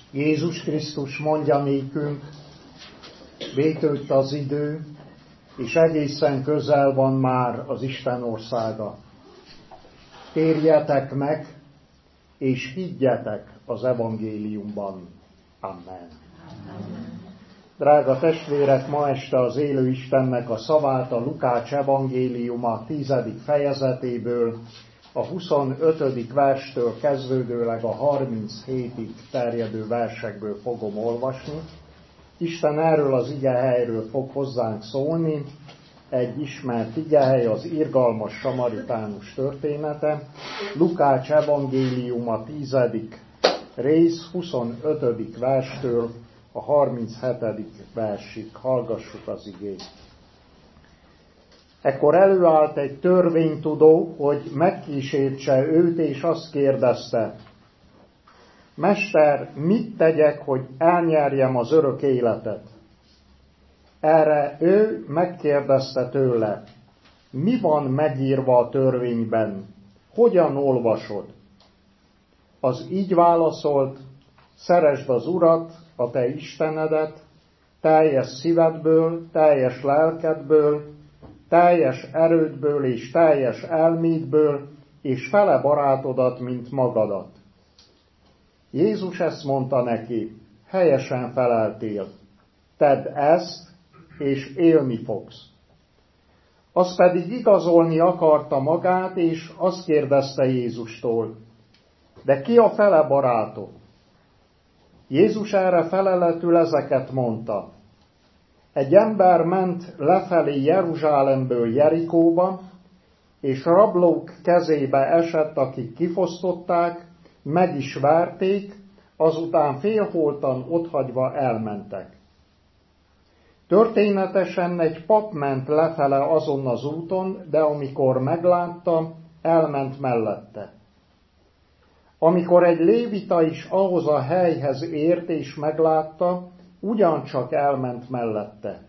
Jézus Krisztus mondja nékünk, vétőtt az idő, és egészen közel van már az Isten országa. Térjetek meg, és higgyetek az evangéliumban. Amen. Drága testvérek, ma este az élő Istennek a szavát a Lukács evangéliuma 10. fejezetéből, a 25. verstől kezdődőleg a 37-ig terjedő versekből fogom olvasni. Isten erről az igehelyről fog hozzánk szólni, egy ismert igehely, az irgalmas samaritánus története, Lukács evangéliuma 10. rész 25. verstől a 37. versig. Hallgassuk az igét. Ekkor előállt egy törvénytudó, hogy megkísértse őt, és azt kérdezte: Mester, mit tegyek, hogy elnyerjem az örök életet? Erre ő megkérdezte tőle: mi van megírva a törvényben? Hogyan olvasod? Az így válaszolt: szeresd az Urat, a te Istenedet, teljes szívedből, teljes lelkedből, teljes erődből és teljes elmédből, és fele barátodat, mint magadat. Jézus ezt mondta neki: helyesen feleltél, tedd ezt, és élni fogsz. Az pedig igazolni akarta magát, és azt kérdezte Jézustól: de ki a fele barátok? Jézus erre feleletül ezeket mondta: egy ember ment lefelé Jeruzsálemből Jerikóba, és rablók kezébe esett, akik kifosztották, meg is verték, azután félholtan otthagyva elmentek. Történetesen egy pap ment lefele azon az úton, de amikor meglátta, elment mellette. Amikor egy lévita is ahhoz a helyhez ért és meglátta, ugyancsak elment mellette.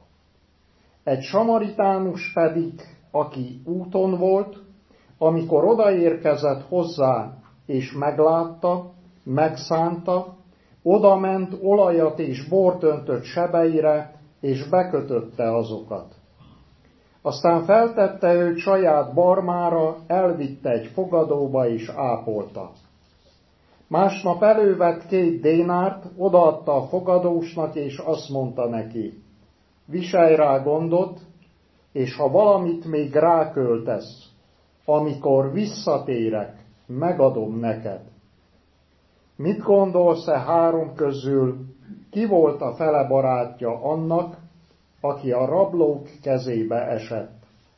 Egy samaritánus pedig, aki úton volt, amikor odaérkezett hozzá és meglátta, megszánta, odament, olajat és bort öntött sebeire, és bekötötte azokat. Aztán feltette őt saját barmára, elvitte egy fogadóba és ápolta. Másnap elővett 2 dénárt, odaadta a fogadósnak, és azt mondta neki: viselj rá gondot, és ha valamit még ráköltesz, amikor visszatérek, megadom neked. Mit gondolsz 3 közül, ki volt a fele barátja annak, aki a rablók kezébe esett?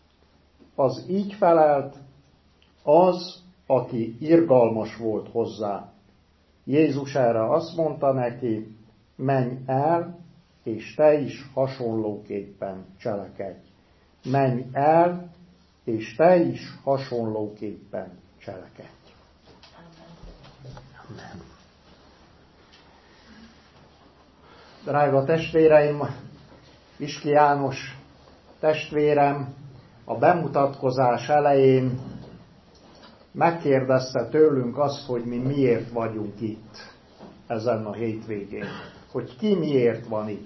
Az így felelt: az, aki irgalmas volt hozzá. Jézus erre azt mondta neki: menj el, és te is hasonlóképpen cselekedj. Menj el, és te is hasonlóképpen cselekedj. Amen. Drága testvéreim, Iski János testvérem a bemutatkozás elején megkérdezte tőlünk azt, hogy mi miért vagyunk itt ezen a hétvégén, hogy ki miért van itt.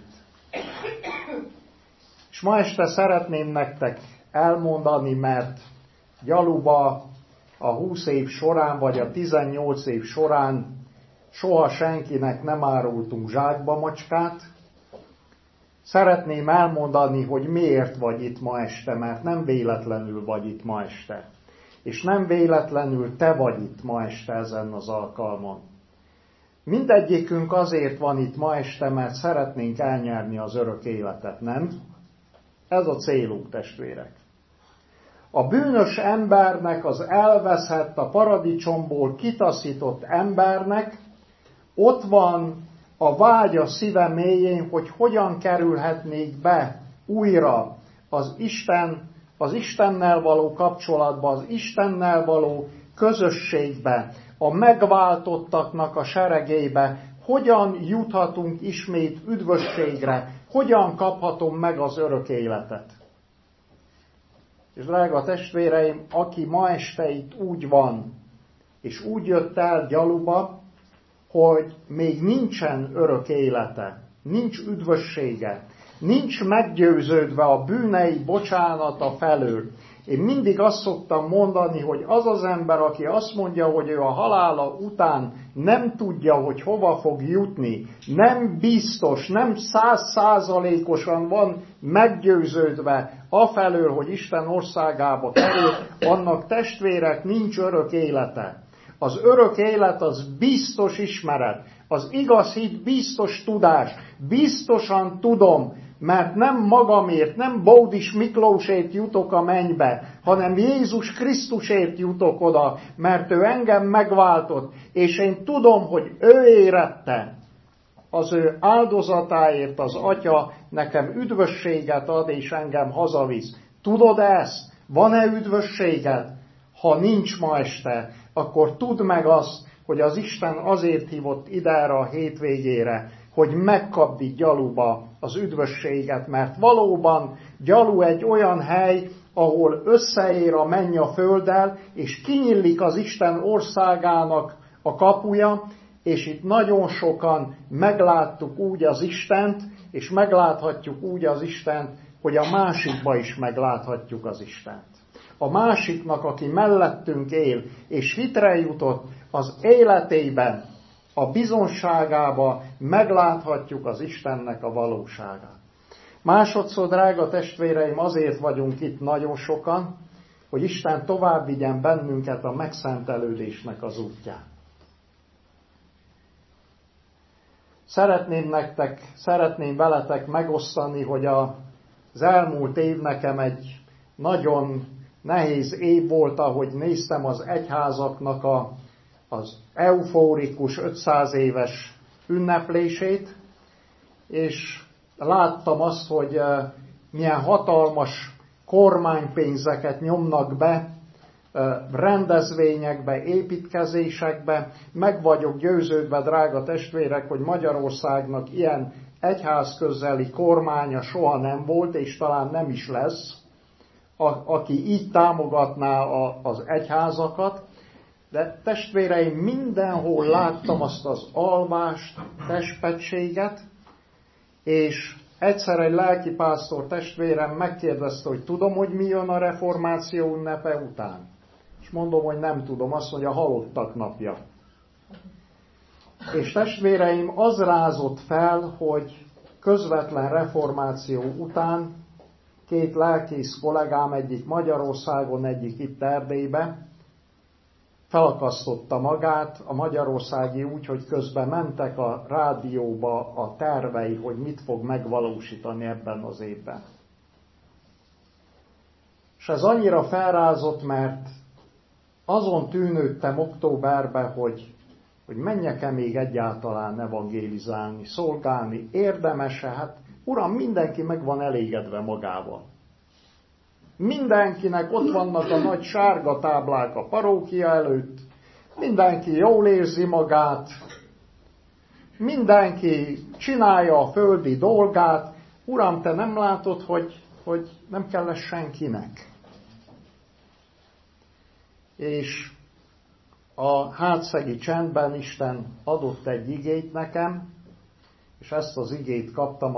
És ma este szeretném nektek elmondani, mert gyaluba a 20 év során, vagy a 18 év során soha senkinek nem árultunk zsákba macskát. Szeretném elmondani, hogy miért vagy itt ma este, mert nem véletlenül vagy itt ma este. És nem véletlenül te vagy itt ma este ezen az alkalmon. Mindegyikünk azért van itt ma este, mert szeretnénk elnyerni az örök életet, nem? Ez a célunk, testvérek. A bűnös embernek, az elveszett, a paradicsomból kitaszított embernek ott van a vágy a szíve mélyén, hogy hogyan kerülhetnék be újra az Istennel való kapcsolatba, az Istennel való közösségbe, a megváltottaknak a seregébe, hogyan juthatunk ismét üdvösségre, hogyan kaphatom meg az örök életet. És drága testvéreim, aki ma este itt úgy van, és úgy jött el gyaluba, hogy még nincsen örök élete, nincs üdvössége, nincs meggyőződve a bűnei bocsánata felől. Én mindig azt szoktam mondani, hogy az az ember, aki azt mondja, hogy ő a halála után nem tudja, hogy hova fog jutni, nem biztos, nem 100%-osan van meggyőződve afelől, hogy Isten országába kerül, annak testvérek nincs örök élete. Az örök élet az biztos ismeret, az igaz hit biztos tudás, biztosan tudom, mert nem magamért, nem Bódis Miklósért jutok a mennybe, hanem Jézus Krisztusért jutok oda, mert ő engem megváltott, és én tudom, hogy ő érette. Az ő áldozatáért az Atya nekem üdvösséget ad, és engem hazavisz. Tudod ezt? Van-e üdvösséged? Ha nincs ma este, akkor tudd meg azt, hogy az Isten azért hívott ide erre a hétvégére, hogy megkapd itt Gyaluba az üdvösséget, mert valóban Gyalu egy olyan hely, ahol összeér a menny a földdel, és kinyílik az Isten országának a kapuja, és itt nagyon sokan megláttuk úgy az Istent, és megláthatjuk úgy az Istent, hogy a másikba is megláthatjuk az Istent. A másiknak, aki mellettünk él, és hitre jutott, az életében, a bizonságába megláthatjuk az Istennek a valóságát. Másodszor, drága testvéreim, azért vagyunk itt nagyon sokan, hogy Isten tovább vigyen bennünket a megszentelődésnek az útján. Szeretném veletek megosztani, hogy az elmúlt év nekem egy nagyon nehéz év volt, ahogy néztem az egyházaknak az eufórikus 500 éves ünneplését, és láttam azt, hogy milyen hatalmas kormánypénzeket nyomnak be rendezvényekbe, építkezésekbe. Meg vagyok győződve, drága testvérek, hogy Magyarországnak ilyen egyházközeli kormánya soha nem volt, és talán nem is lesz, aki így támogatná az egyházakat. De testvéreim, mindenhol láttam azt az alvást, testpetséget, és egyszer egy lelkipásztor testvérem megkérdezte, hogy tudom, hogy mi jön a reformáció ünnepe után. És mondom, hogy nem tudom, azt mondja, a halottak napja. És testvéreim, az rázott fel, hogy közvetlen reformáció után két lelkész kollégám, egyik Magyarországon, egyik itt Erdélybe, felakasztotta magát a magyarországi úgy, hogy közben mentek a rádióba a tervei, hogy mit fog megvalósítani ebben az évben. És ez annyira felrázott, mert azon tűnődtem októberben, hogy menjek-e még egyáltalán evangélizálni, szolgálni, érdemes-e? Hát uram, mindenki meg van elégedve magával. Mindenkinek ott vannak a nagy sárga táblák a parókia előtt, mindenki jól érzi magát, mindenki csinálja a földi dolgát. Uram, te nem látod, hogy nem kell ez senkinek. És a hátszegi csendben Isten adott egy igét nekem, és ezt az igét kaptam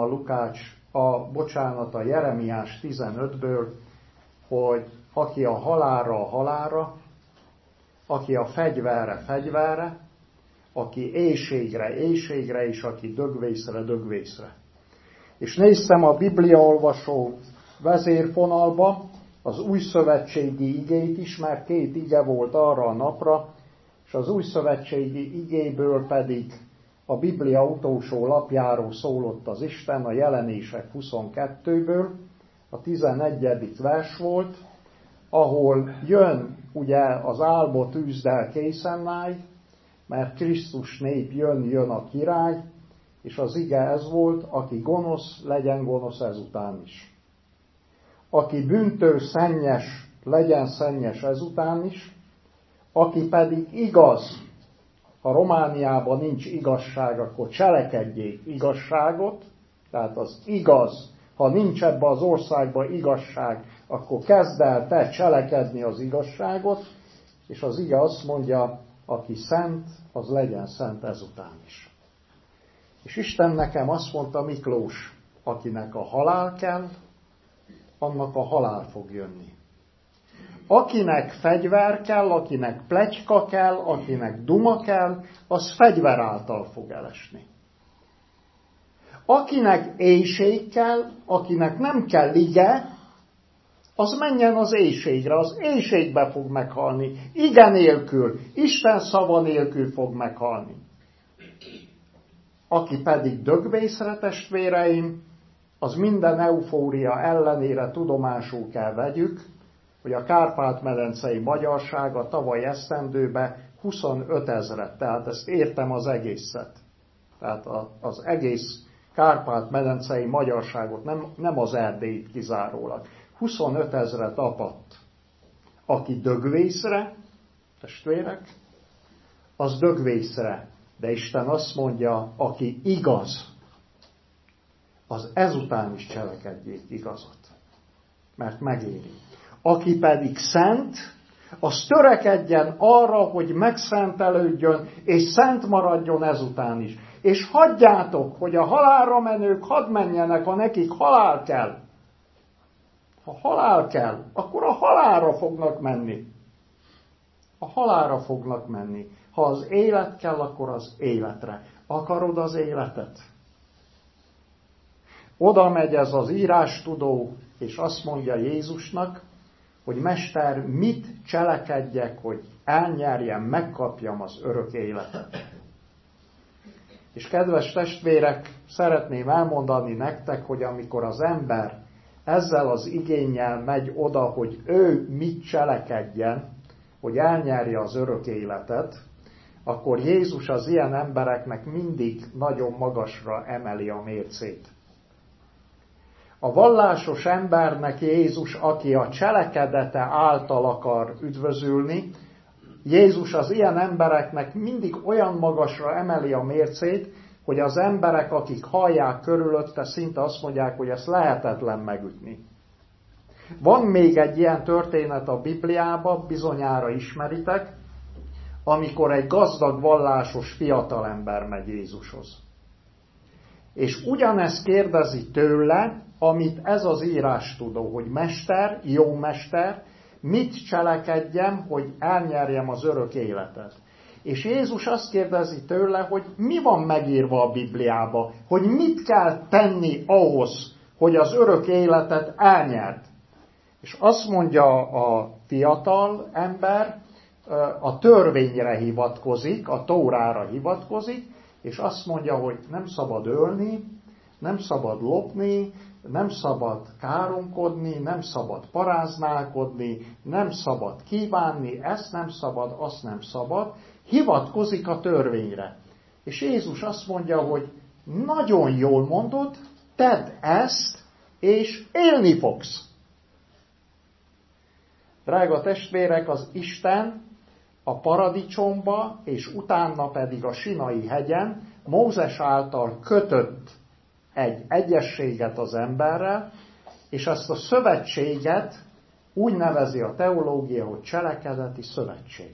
a Jeremiás 15-ből, hogy aki a halálra, aki a fegyverre, aki éhségre, és aki dögvészre. És néztem a bibliaolvasó vezérfonalba az újszövetségi igét is, mert 2 ige volt arra a napra, és az újszövetségi igéből pedig a Biblia utolsó lapjáról szólott az Isten, a Jelenések 22-ből, a 11. vers volt, ahol jön ugye az álmot üzd el, készen állj, mert Krisztus nép jön a király, és az ige ez volt, aki gonosz, legyen gonosz ezután is. Aki bűntő, szennyes, legyen szennyes ezután is, aki pedig igaz, ha Romániában nincs igazság, akkor cselekedjék igazságot, tehát az igaz, ha nincs ebbe az országban igazság, akkor kezd el te cselekedni az igazságot, és az ige azt mondja, aki szent, az legyen szent ezután is. És Isten nekem azt mondta, Miklós, akinek a halál kell, annak a halál fog jönni. Akinek fegyver kell, akinek pletyka kell, akinek duma kell, az fegyver által fog elesni. Akinek éhség kell, akinek nem kell ige, az menjen az éhségre, az éhségbe fog meghalni. Ige nélkül, Isten szava nélkül fog meghalni. Aki pedig dögvészre, testvéreim, az minden eufória ellenére tudomásul kell vegyük, hogy a Kárpát-medencei magyarsága tavaly esztendőben 25 000, tehát ezt értem az egészet. Tehát az egész Kárpát-medencei magyarságot, nem az Erdélyt kizárólag. 25 000 apadt. Aki dögvészre, testvérek, az dögvészre. De Isten azt mondja, aki igaz, az ezután is cselekedjék igazat. Mert megéri. Aki pedig szent, az törekedjen arra, hogy megszentelődjön, és szent maradjon ezután is. És hagyjátok, hogy a halálra menők hadd menjenek, ha nekik halál kell. Ha halál kell, akkor a halálra fognak menni. A halálra fognak menni. Ha az élet kell, akkor az életre. Akarod az életet? Oda megy ez az írástudó, és azt mondja Jézusnak, hogy Mester, mit cselekedjek, hogy elnyerjem, megkapjam az örök életet. És kedves testvérek, szeretném elmondani nektek, hogy amikor az ember ezzel az igénnyel megy oda, hogy ő mit cselekedjen, hogy elnyerje az örök életet, akkor Jézus az ilyen embereknek mindig nagyon magasra emeli a mércét. A vallásos embernek Jézus, aki a cselekedete által akar üdvözülni, Jézus az ilyen embereknek mindig olyan magasra emeli a mércét, hogy az emberek, akik hallják körülötte, szinte azt mondják, hogy ezt lehetetlen megütni. Van még egy ilyen történet a Bibliában, bizonyára ismeritek, amikor egy gazdag vallásos fiatalember megy Jézushoz. És ugyanezt kérdezi tőle, amit ez az írástudó, hogy Mester, jó Mester, mit cselekedjem, hogy elnyerjem az örök életet. És Jézus azt kérdezi tőle, hogy mi van megírva a Bibliába, hogy mit kell tenni ahhoz, hogy az örök életet elnyerd. És azt mondja a fiatal ember, a törvényre hivatkozik, a Tórára hivatkozik, és azt mondja, hogy nem szabad ölni, nem szabad lopni, nem szabad káromkodni, nem szabad paráználkodni, nem szabad kívánni, ezt nem szabad, azt nem szabad, hivatkozik a törvényre. És Jézus azt mondja, hogy nagyon jól mondod, tedd ezt, és élni fogsz. Drága testvérek, az Isten a paradicsomba, és utána pedig a Sinai hegyen Mózes által kötött egy egyességet az emberrel, és ezt a szövetséget úgy nevezi a teológia, hogy cselekedeti szövetség.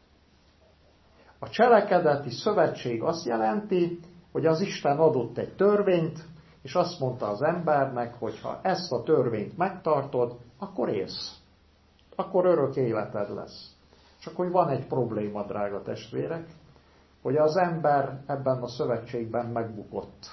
A cselekedeti szövetség azt jelenti, hogy az Isten adott egy törvényt, és azt mondta az embernek, hogy ha ezt a törvényt megtartod, akkor élsz. Akkor örök életed lesz. Csak hogy van egy probléma, drága testvérek, hogy az ember ebben a szövetségben megbukott.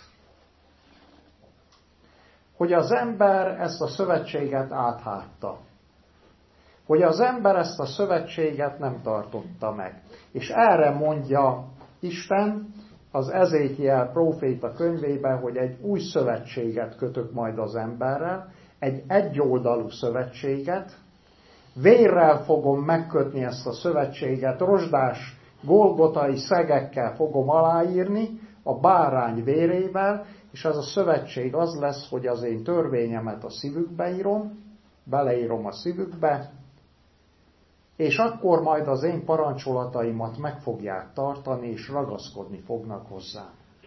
Hogy az ember ezt a szövetséget áthágta. Hogy az ember ezt a szövetséget nem tartotta meg. És erre mondja Isten az Ezékiel próféta könyvében, hogy egy új szövetséget kötök majd az emberrel, egy egyoldalú szövetséget, vérrel fogom megkötni ezt a szövetséget, rozsdás, golgotai szegekkel fogom aláírni, a bárány vérével, és ez a szövetség az lesz, hogy az én törvényemet a szívükbe írom, beleírom a szívükbe, és akkor majd az én parancsolataimat meg fogják tartani, és ragaszkodni fognak hozzá.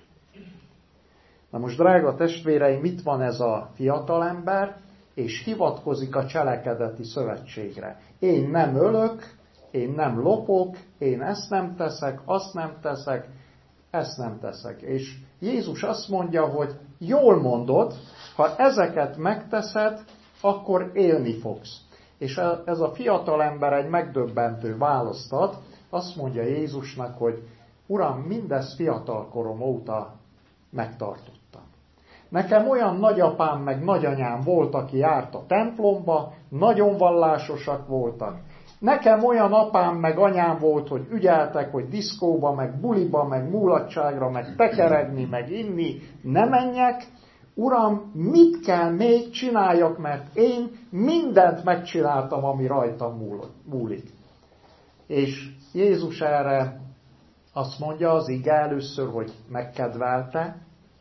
Na most, drága testvéreim, mit van ez a fiatalember, és hivatkozik a cselekedeti szövetségre. Én nem ölök, én nem lopok, én ezt nem teszek, azt nem teszek, ezt nem teszek. És Jézus azt mondja, hogy jól mondod, ha ezeket megteszed, akkor élni fogsz. És ez a fiatal ember egy megdöbbentő választ ad, azt mondja Jézusnak, hogy Uram, mindezt fiatalkorom óta megtartottam. Nekem olyan nagyapám meg nagyanyám volt, aki járt a templomba, nagyon vallásosak voltak. Nekem olyan apám meg anyám volt, hogy ügyeltek, hogy diszkóba, meg buliba, meg mulatságra, meg tekeregni, meg inni ne menjek. Uram, mit kell még csináljak, mert én mindent megcsináltam, ami rajtam múlik. És Jézus erre azt mondja az ige először, hogy megkedvelte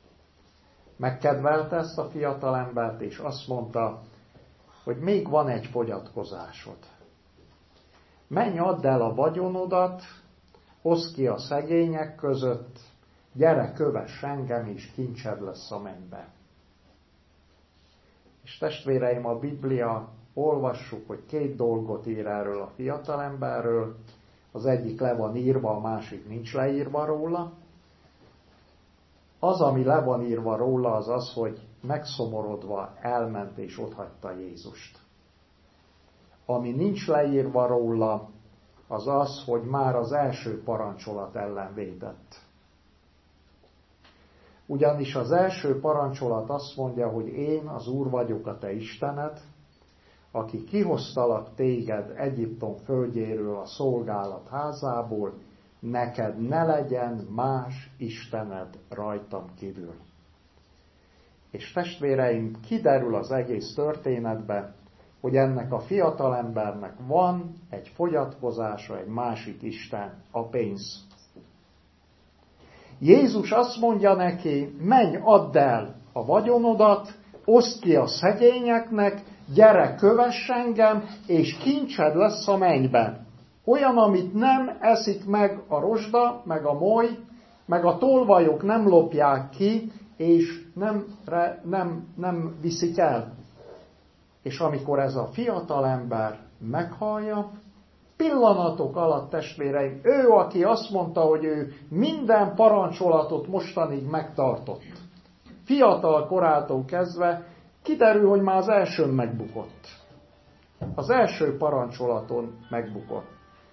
ezt a fiatalembert, és azt mondta, hogy még van egy fogyatkozásod. Menj, add el a vagyonodat, oszd ki a szegények között, gyere, kövess engem, és kincsed lesz a mennyben. És testvéreim, a Biblia, olvassuk, hogy 2 dolgot ír erről a fiatalemberről, az egyik le van írva, a másik nincs leírva róla. Az, ami le van írva róla, az az, hogy megszomorodva elment és otthagyta Jézust. Ami nincs leírva róla, az az, hogy már az első parancsolat ellen védett. Ugyanis az első parancsolat azt mondja, hogy én az Úr vagyok a te Istened, aki kihoztalak téged Egyiptom földjéről, a szolgálat házából, neked ne legyen más istened rajtam kívül. És testvéreim, kiderül az egész történetbe, hogy ennek a fiatalembernek van egy fogyatkozása, egy másik isten, a pénz. Jézus azt mondja neki, menj, add el a vagyonodat, oszd ki a szegényeknek, gyere, kövess engem, és kincsed lesz a mennyben. Olyan, amit nem eszik meg a rozsda, meg a moly, meg a tolvajok nem lopják ki, és nem viszik el. És amikor ez a fiatalember meghallja, pillanatok alatt, testvéreim, ő, aki azt mondta, hogy ő minden parancsolatot mostanig megtartott. Fiatal korától kezdve kiderül, hogy már az elsőn megbukott. Az első parancsolaton megbukott.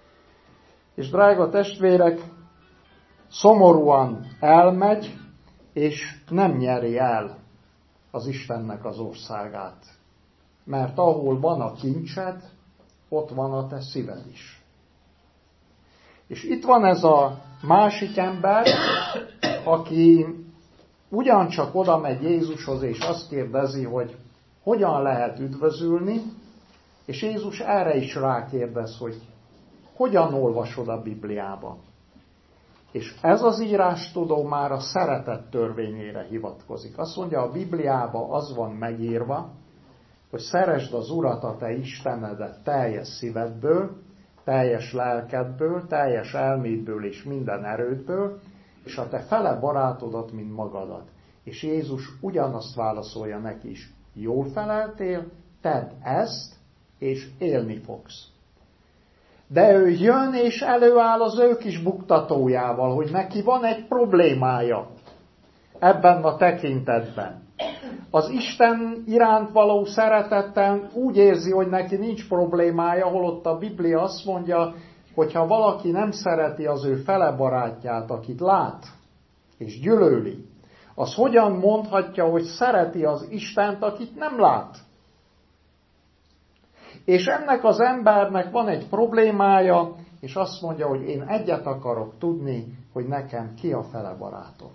És drága testvérek, szomorúan elmegy, és nem nyeri el az Istennek az országát. Mert ahol van a kincsed, ott van a te szíved is. És itt van ez a másik ember, aki ugyancsak oda megy Jézushoz, és azt kérdezi, hogy hogyan lehet üdvözülni, és Jézus erre is rákérdez, hogy hogyan olvasod a Bibliába. És ez az írástudó már a szeretet törvényére hivatkozik. Azt mondja, a Bibliában az van megírva, hogy szeresd az Urat, a te Istenedet teljes szívedből, teljes lelkedből, teljes elmédből és minden erődből, és a te fele barátodat, mint magadat. És Jézus ugyanazt válaszolja neki is. Jól feleltél, tedd ezt, és élni fogsz. De ő jön és előáll az ő kis buktatójával, hogy neki van egy problémája ebben a tekintetben. Az Isten iránt való szeretettel úgy érzi, hogy neki nincs problémája, holott a Biblia azt mondja, hogy ha valaki nem szereti az ő fele barátját, akit lát és gyűlöli, az hogyan mondhatja, hogy szereti az Istent, akit nem lát? És ennek az embernek van egy problémája, és azt mondja, hogy én egyet akarok tudni, hogy nekem ki a fele barátom.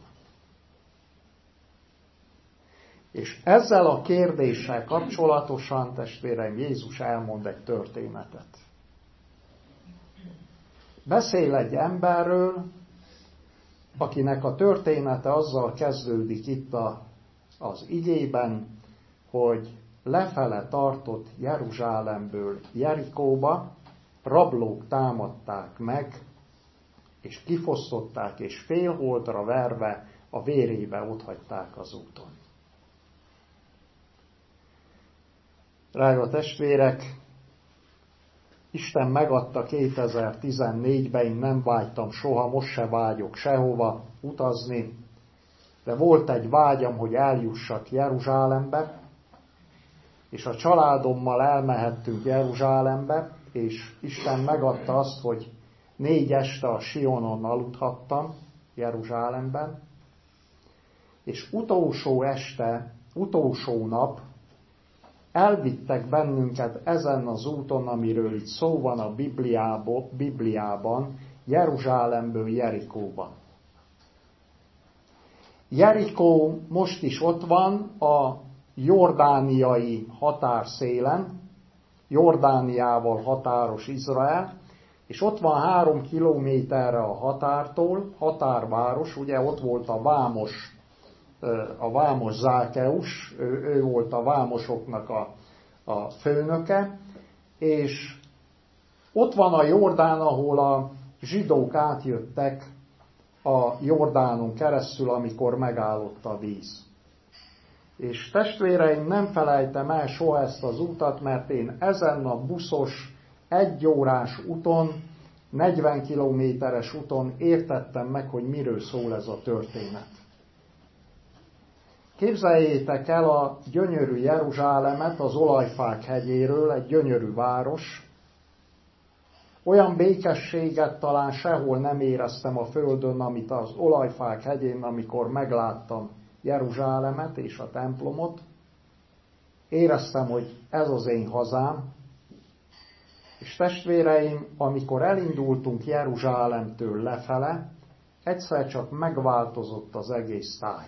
És ezzel a kérdéssel kapcsolatosan, testvéreim, Jézus elmond egy történetet. Beszél egy emberről, akinek a története azzal kezdődik itt az igében, hogy lefele tartott Jeruzsálemből Jerikóba, rablók támadták meg, és kifosztották, és félholtra verve a vérébe otthagyták az úton. Drága testvérek, Isten megadta 2014-ben, én nem vágytam soha, most se vágyok sehova utazni, de volt egy vágyam, hogy eljussak Jeruzsálembe, és a családommal elmehettünk Jeruzsálembe, és Isten megadta azt, hogy 4 este a Sionon aludhattam Jeruzsálemben, és utolsó este, utolsó nap elvittek bennünket ezen az úton, amiről itt szó van a Bibliában, Jeruzsálemből Jerikóba. Jerikó most is ott van a jordániai határszélen, Jordániával határos Izrael, és ott van 3 kilométerre a határtól, határváros, ugye ott volt a vámos Zákeus, ő volt a vámosoknak a főnöke, és ott van a Jordán, ahol a zsidók átjöttek a Jordánon keresztül, amikor megállott a víz. És testvéreim, nem felejtem el soha ezt az utat, mert én ezen a buszos, 1 órás úton, 40 kilométeres úton értettem meg, hogy miről szól ez a történet. Képzeljétek el a gyönyörű Jeruzsálemet az Olajfák hegyéről, egy gyönyörű város. Olyan békességet talán sehol nem éreztem a földön, amit az Olajfák hegyén, amikor megláttam Jeruzsálemet és a templomot. Éreztem, hogy ez az én hazám. És testvéreim, amikor elindultunk Jeruzsálemtől lefele, egyszer csak megváltozott az egész táj.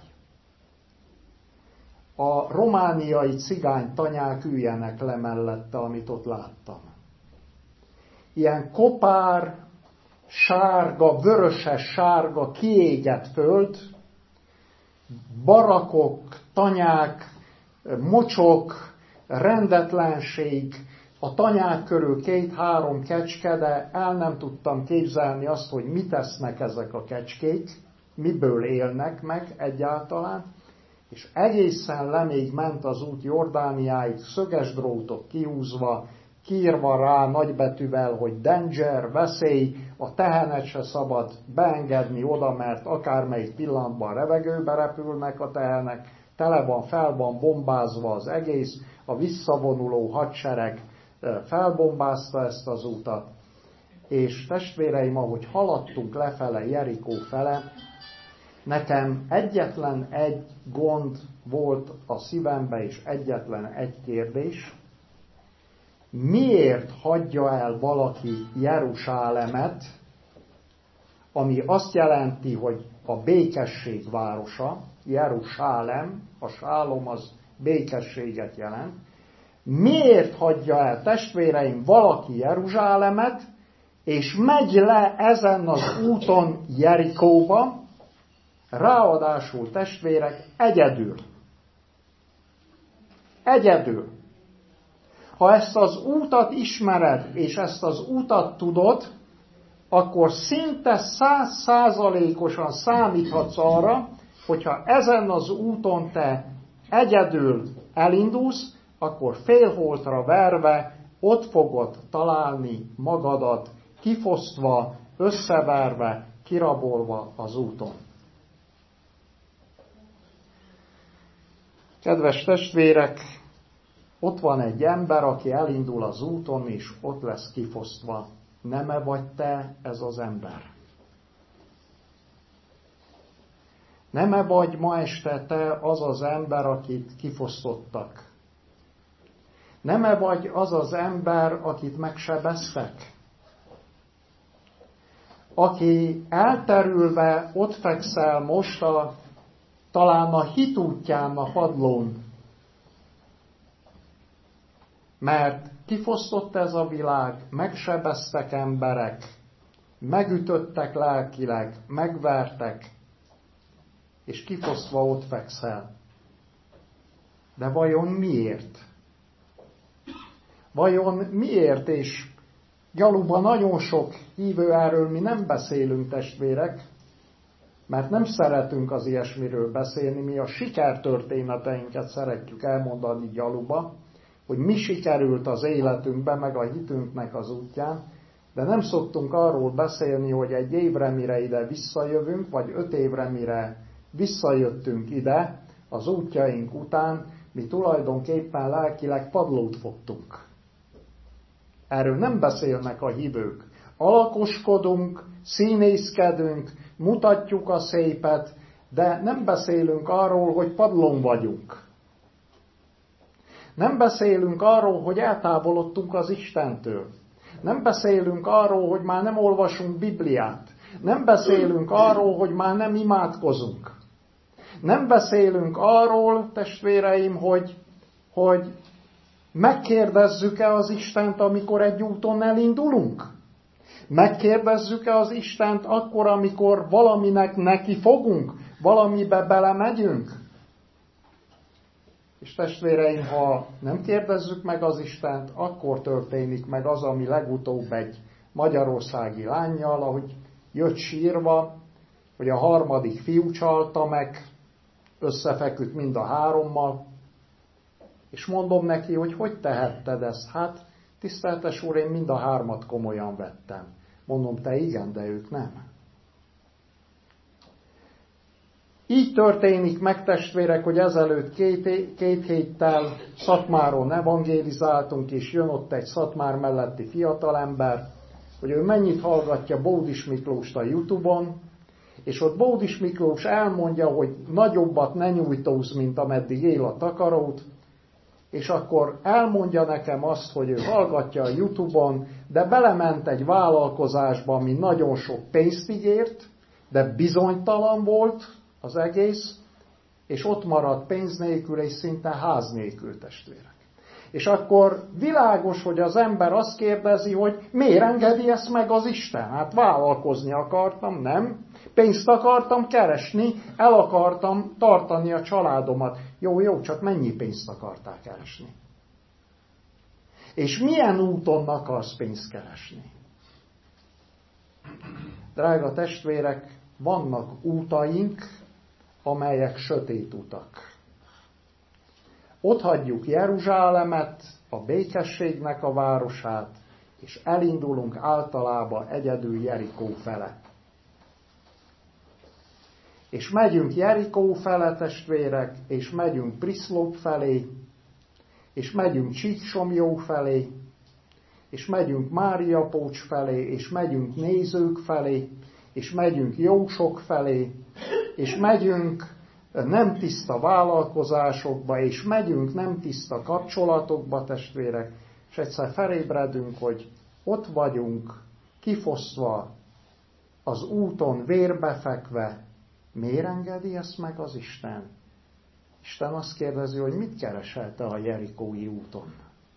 A romániai cigány tanyák üljenek le mellette, amit ott láttam. Ilyen kopár, sárga, vöröses sárga, kiégett föld, barakok, tanyák, mocsok, rendetlenség, a tanyák körül 2-3 kecske, de el nem tudtam képzelni azt, hogy mit esznek ezek a kecskék, miből élnek meg egyáltalán, és egészen leméig ment az út Jordániáig, szöges drótok kihúzva, kiírva rá nagybetűvel, hogy danger, veszély, a tehenet se szabad beengedni oda, mert akármelyik pillanatban revegőbe repülnek a tehenek, fel van bombázva az egész, a visszavonuló hadsereg felbombázta ezt az utat. És testvéreim, ahogy haladtunk lefele, Jerikó fele, nekem egyetlen egy gond volt a szívembe, és egyetlen egy kérdés. Miért hagyja el valaki Jeruzsálemet, ami azt jelenti, hogy a békesség városa, Jeruzsálem, a sálom az békességet jelent. Miért hagyja el, testvéreim, valaki Jeruzsálemet, és megy le ezen az úton Jerikóba, ráadásul testvérek, egyedül. Egyedül. Ha ezt az útat ismered, és ezt az útat tudod, akkor szinte 100%-osan számíthatsz arra, hogyha ezen az úton te egyedül elindulsz, akkor félholtra verve ott fogod találni magadat, kifosztva, összeverve, kirabolva az úton. Kedves testvérek, ott van egy ember, aki elindul az úton, és ott lesz kifosztva. Nem-e vagy te ez az ember? Nem-e vagy ma este te az az ember, akit kifosztottak? Nem-e vagy az az ember, akit megsebeztek? Aki elterülve ott fekszel most talán a hit útján a padlón, mert kifosztott ez a világ, megsebeztek emberek, megütöttek lelkileg, megvertek, és kifosztva ott fekszel. De vajon miért? Vajon miért? És gyaluban nagyon sok hívő, erről mi nem beszélünk, testvérek, mert nem szeretünk az ilyesmiről beszélni, mi a sikertörténeteinket szeretjük elmondani gyaluba, hogy mi sikerült az életünkben, meg a hitünknek az útján, de nem szoktunk arról beszélni, hogy egy évre, mire ide visszajövünk, vagy 5 évre, mire visszajöttünk ide, az útjaink után, mi tulajdonképpen lelkileg padlót fogtunk. Erről nem beszélnek a hívők. Alakoskodunk, színészkedünk, mutatjuk a szépet, de nem beszélünk arról, hogy padlón vagyunk. Nem beszélünk arról, hogy eltávolodtunk az Istentől. Nem beszélünk arról, hogy már nem olvasunk Bibliát. Nem beszélünk arról, hogy már nem imádkozunk. Nem beszélünk arról, testvéreim, hogy megkérdezzük-e az Istent, amikor egy úton elindulunk? Megkérdezzük-e az Istent akkor, amikor valaminek neki fogunk, valamibe belemegyünk? És testvéreim, ha nem kérdezzük meg az Istent, akkor történik meg az, ami legutóbb egy magyarországi lánnyal, ahogy jött sírva, hogy a 3. fiú csalta meg, összefeküdt mind a 3-mal, és mondom neki, hogy tehetted ezt? Hát, tiszteltes úr, én mind a 3-at komolyan vettem. Mondom, te igen, de ők nem. Így történik meg, testvérek, hogy ezelőtt 2 héttel Szatmáron evangélizáltunk, és jön ott egy Szatmár melletti fiatalember, hogy ő mennyit hallgatja Bódis Miklóst a YouTube-on, és ott Bódis Miklós elmondja, hogy nagyobbat ne nyújtózz, mint ameddig él a takarót, és akkor elmondja nekem azt, hogy ő hallgatja a YouTube-on, de belement egy vállalkozásba, ami nagyon sok pénzt ígért, de bizonytalan volt az egész, és ott maradt pénz nélkül, és szinte ház nélkül, testvérek. És akkor világos, hogy az ember azt kérdezi, hogy miért engedi ezt meg az Isten? Hát vállalkozni akartam, nem? Pénzt akartam keresni, el akartam tartani a családomat. Jó, csak mennyi pénzt akartál keresni? És milyen úton akarsz pénzt keresni? Drága testvérek, vannak útaink, amelyek sötét utak. Ott hagyjuk Jeruzsálemet, a békességnek a városát, és elindulunk általában egyedül Jerikó fele. És megyünk Jerikó fele, testvérek, és megyünk Priszlop felé, és megyünk Csíksomjó felé, és megyünk Máriapócs felé, és megyünk Nézők felé, és megyünk Jósok felé, és megyünk nem tiszta vállalkozásokba, és megyünk nem tiszta kapcsolatokba, testvérek, és egyszer felébredünk, hogy ott vagyunk, kifosztva, az úton vérbefekve. Miért engedi ezt meg az Isten? Isten azt kérdezi, hogy mit keresel te a jerikói úton?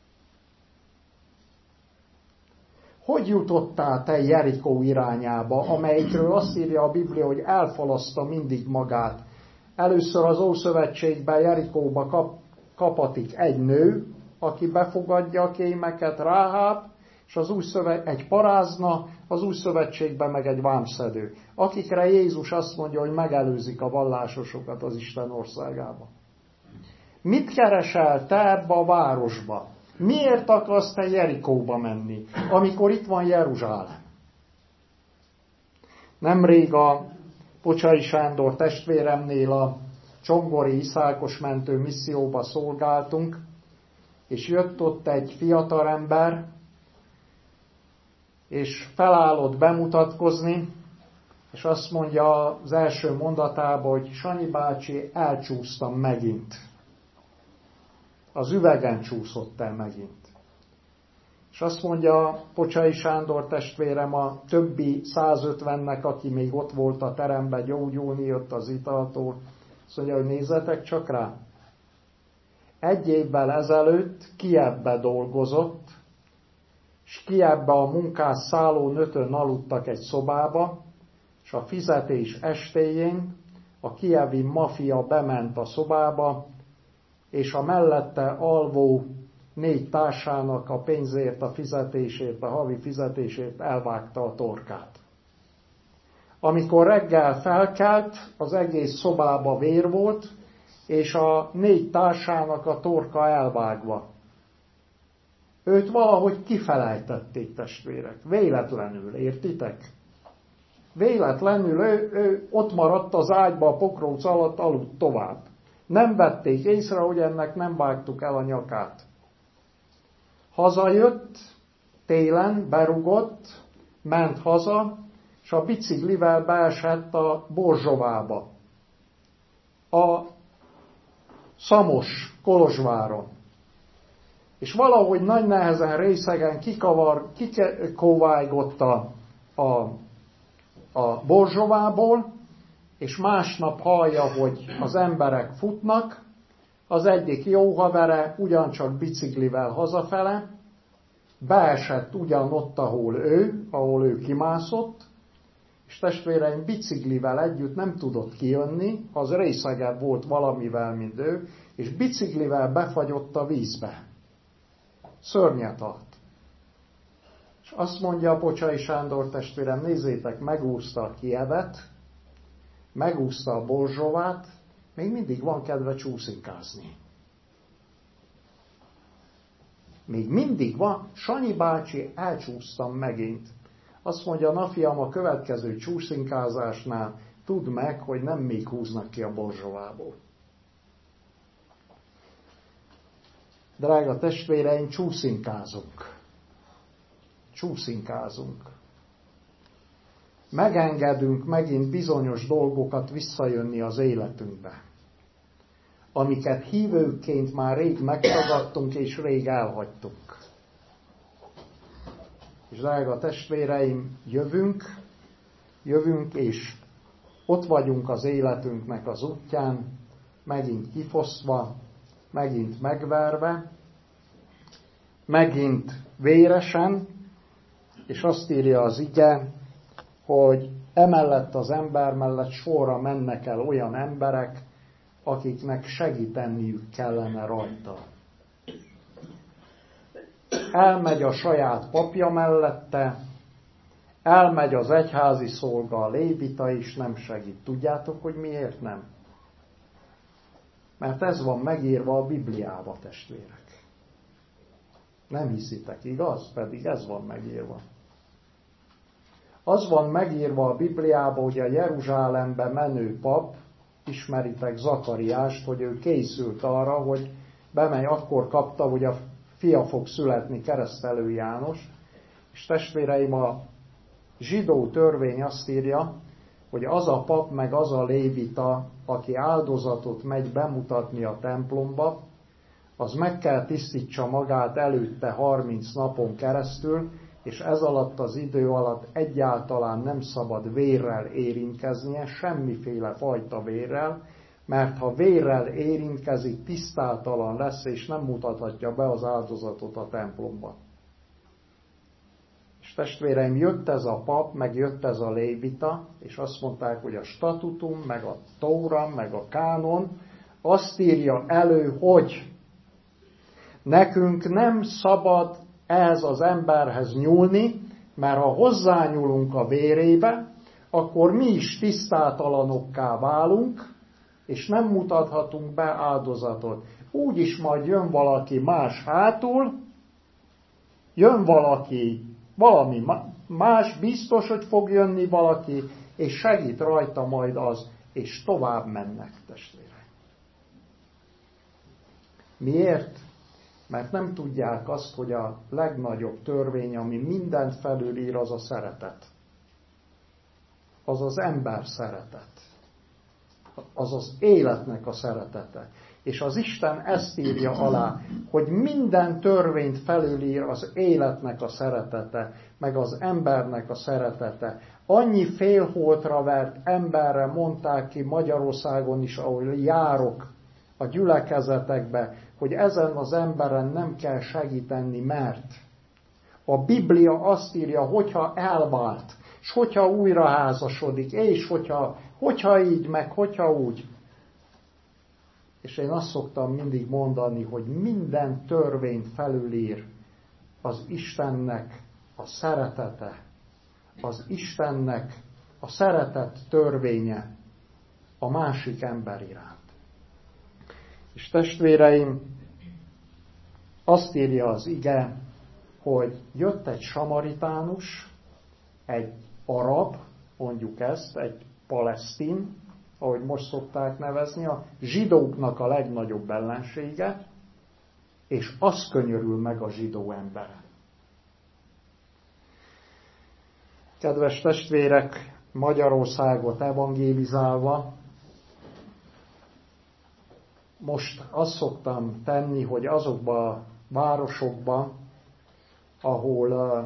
Hogy jutottál te Jerikó irányába, amelyikről azt írja a Biblia, hogy elfalaszta mindig magát? Először az Ószövetségben Jerikóba kapatik egy nő, aki befogadja a kémeket, Ráháb, és egy parázna, az Új Szövetségben meg egy vámszedő, akikre Jézus azt mondja, hogy megelőzik a vallásosokat az Isten országába. Mit keresel te ebbe a városba? Miért akarsz te Jerikóba menni, amikor itt van Jeruzsálem? Nemrég a Pocsai Sándor testvéremnél a Csongori Iszákos mentő misszióba szolgáltunk, és jött ott egy fiatalember, és felállott bemutatkozni, és azt mondja az első mondatában, hogy Sanyi bácsi, elcsúsztam megint. Az üvegen csúszott el megint. És azt mondja Pocsai Sándor testvérem a többi 150-nek, aki még ott volt a teremben, gyógyulni jött az italtól, azt mondja, hogy nézzetek csak rá. 1 évvel ezelőtt Kijevbe dolgozott, és Kijevbe a munkás szálló nötön aludtak egy szobába, és a fizetés estéjén a kijevi mafia bement a szobába, és a mellette alvó 4 társának a pénzért, a fizetésért, a havi fizetésért elvágta a torkát. Amikor reggel felkelt, az egész szobába vér volt, és a 4 társának a torka elvágva. Őt valahogy kifelejtették, testvérek. Véletlenül, értitek? Véletlenül ő ott maradt az ágyba, a pokróc alatt, aludt tovább. Nem vették észre, hogy ennek nem vágtuk el a nyakát. Hazajött, télen, berugott, ment haza, és a biciklivel beesett a Borzsovába. A Szamos, Kolozsváron. És valahogy nagy nehezen részegen kikovájgott a Borzsovából, és másnap hallja, hogy az emberek futnak, az egyik jó havere ugyancsak biciklivel hazafele, beesett ugyanott, ahol ő kimászott, és testvéreim biciklivel együtt nem tudott kijönni, az részegebb volt valamivel, mint ő, és biciklivel befagyott a vízbe. Szörnyet alt. És azt mondja a Pocsai Sándor testvérem, nézzétek, megúszta a Kijevet, megúszta a Borzsovát, még mindig van kedve csúszinkázni. Még mindig van. Sanyi bácsi, elcsúsztam megint. Azt mondja, na fiam, a következő csúszinkázásnál tudd meg, hogy nem még húznak ki a Borzsovából. Drága testvéreim, csúszinkázunk. Csúszinkázunk. Megengedünk megint bizonyos dolgokat visszajönni az életünkbe, amiket hívőként már rég megtagadtunk és rég elhagytunk. És drága testvéreim, jövünk és ott vagyunk az életünknek az útján, megint kifosztva, megint megverve, megint véresen, és azt írja az ige, hogy emellett az ember mellett sorra mennek el olyan emberek, akiknek segíteniük kellene rajta. Elmegy a saját papja mellette, elmegy az egyházi szolga, a lévita is nem segít. Tudjátok, hogy miért nem? Mert ez van megírva a Bibliába, testvérek. Nem hiszitek, igaz? Pedig ez van megírva. Az van megírva a Bibliában, hogy a Jeruzsálembe menő pap, ismeritek Zakariást, hogy ő készült arra, hogy bemegy, akkor kapta, hogy a fia fog születni, Keresztelő János, és testvéreim, a zsidó törvény azt írja, hogy az a pap meg az a lévita, aki áldozatot megy bemutatni a templomba, az meg kell tisztítsa magát előtte 30 napon keresztül, és ez alatt az idő alatt egyáltalán nem szabad vérrel érintkeznie, semmiféle fajta vérrel, mert ha vérrel érintkezik, tisztátalan lesz, és nem mutathatja be az áldozatot a templomba. És testvéreim, jött ez a pap, meg jött ez a lévita, és azt mondták, hogy a statutum, meg a tóra, meg a kánon azt írja elő, hogy nekünk nem szabad ehhez az emberhez nyúlni, mert ha hozzányúlunk a vérébe, akkor mi is tisztátalanokká válunk, és nem mutathatunk be áldozatot. Úgyis majd jön valaki más hátul, jön valami más, biztos, hogy fog jönni valaki, és segít rajta majd az, és tovább mennek, testvérek. Miért? Mert nem tudják azt, hogy a legnagyobb törvény, ami mindent felülír, az a szeretet. Az az ember szeretet. Az az életnek a szeretete. És az Isten ezt írja alá, hogy minden törvényt felülír az életnek a szeretete, meg az embernek a szeretete. Annyi félholtra vert emberre mondták ki Magyarországon is, ahol járok a gyülekezetekbe, hogy ezen az emberen nem kell segíteni, mert a Biblia azt írja, hogyha elvált, és hogyha újra házasodik, és hogyha így, meg hogyha úgy. És én azt szoktam mindig mondani, hogy minden törvényt felülír az Istennek a szeretete, az Istennek a szeretet törvénye a másik ember iránt. És testvéreim, azt írja az ige, hogy jött egy samaritánus, egy arab, mondjuk ezt, egy palesztin, ahogy most szokták nevezni, a zsidóknak a legnagyobb ellensége, és az könyörül meg a zsidó embere. Kedves testvérek, Magyarországot evangélizálva, most azt szoktam tenni, hogy azokban a városokban, ahol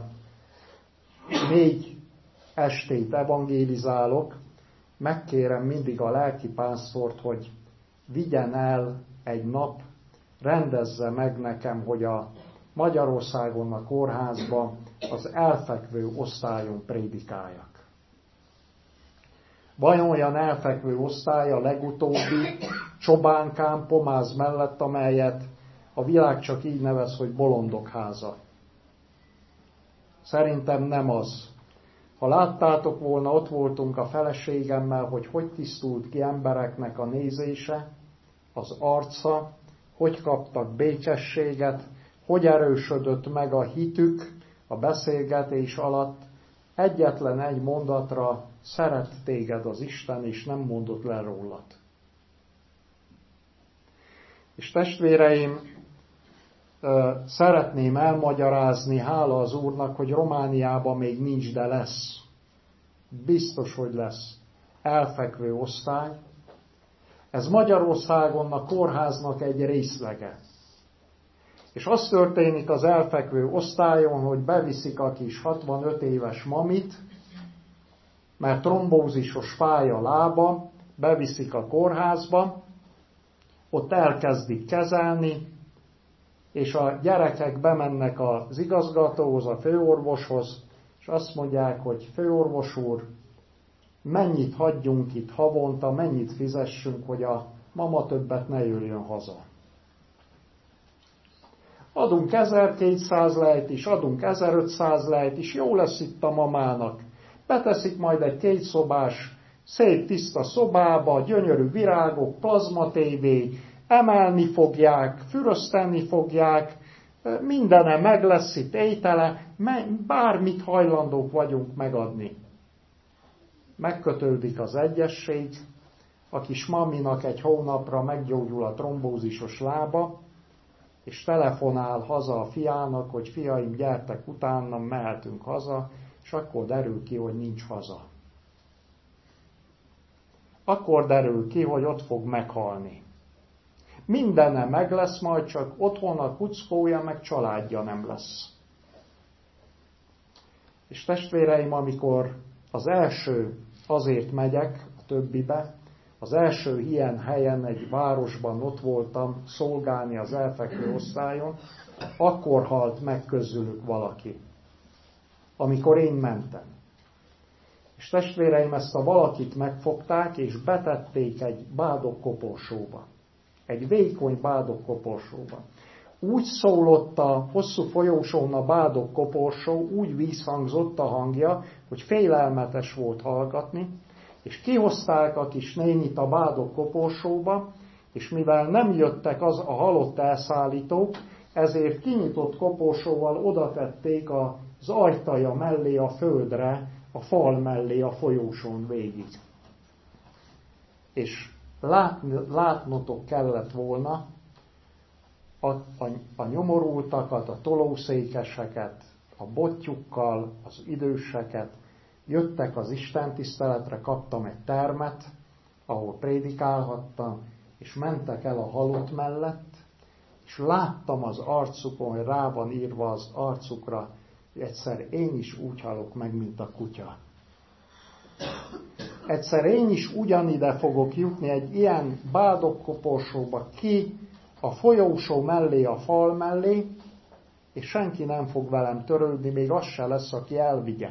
4 estét evangélizálok, megkérem mindig a lelkipásztort, hogy vigyen el egy nap, rendezze meg nekem, hogy a Magyarországon a kórházban az elfekvő osztályon prédikáljak. Van olyan elfekvő osztály, a legutóbbi Csobánkán, Pomáz mellett, amelyet a világ csak így nevez, hogy bolondok háza. Szerintem nem az. Ha láttátok volna, ott voltunk a feleségemmel, hogy tisztult ki embereknek a nézése, az arca, hogy kaptak békességet, hogy erősödött meg a hitük a beszélgetés alatt. Egyetlen egy mondatra: szeret téged az Isten, és nem mondott le rólad. És testvéreim, szeretném elmagyarázni, hála az Úrnak, hogy Romániában még nincs, de lesz. Biztos, hogy lesz elfekvő osztály. Ez Magyarországon a kórháznak egy részlege. És az történik az elfekvő osztályon, hogy beviszik a kis 65 éves mamit, mert trombózisos fáj a lába, beviszik a kórházba, ott elkezdik kezelni, és a gyerekek bemennek az igazgatóhoz, a főorvoshoz, és azt mondják, hogy főorvos úr, mennyit hagyjunk itt havonta, mennyit fizessünk, hogy a mama többet ne jöjjön haza. Adunk 1200 lejt is, adunk 1500 lejt is, jó lesz itt a mamának. Beteszik majd egy 2 szobás, szép tiszta szobába, gyönyörű virágok, plazmatévé, emelni fogják, fürözteni fogják, mindene meg lesz itt étele, bármit hajlandók vagyunk megadni. Megkötődik az egyesség, a kis maminak egy hónapra meggyógyul a trombózisos lába, és telefonál haza a fiának, hogy fiaim, gyertek utána, mehetünk haza, és akkor derül ki, hogy nincs haza. Akkor derül ki, hogy ott fog meghalni. Mindene meg lesz, majd csak otthon a kuckója, meg családja nem lesz. És testvéreim, amikor az első, azért megyek a többibe, az első ilyen helyen egy városban ott voltam szolgálni az elfekvő osztályon, akkor halt meg közülük valaki, amikor én mentem. És testvéreim, ezt a valakit megfogták, és betették egy bádogkoporsóba. Egy vékony bádogkoporsóba. Úgy szólott a hosszú folyósón a bádogkoporsó, úgy visszhangzott a hangja, hogy félelmetes volt hallgatni, és kihozták a kis nénit a bádogkoporsóba, és mivel nem jöttek a halott elszállítók, ezért kinyitott koporsóval odatették az ajtaja mellé a földre, a fal mellé a folyósón végig. És látnotok kellett volna a nyomorultakat, a tolószékeseket, a bottyukkal, az időseket. Jöttek az istentiszteletre, kaptam egy termet, ahol prédikálhattam, és mentek el a halott mellett, és láttam az arcukon, hogy rá van írva az arcukra, hogy egyszer én is úgy halok meg, mint a kutya. Egyszer én is ugyanide fogok jutni egy ilyen bádogkoporsóba ki a folyósó mellé, a fal mellé, és senki nem fog velem törődni, még az se lesz, aki elvigye.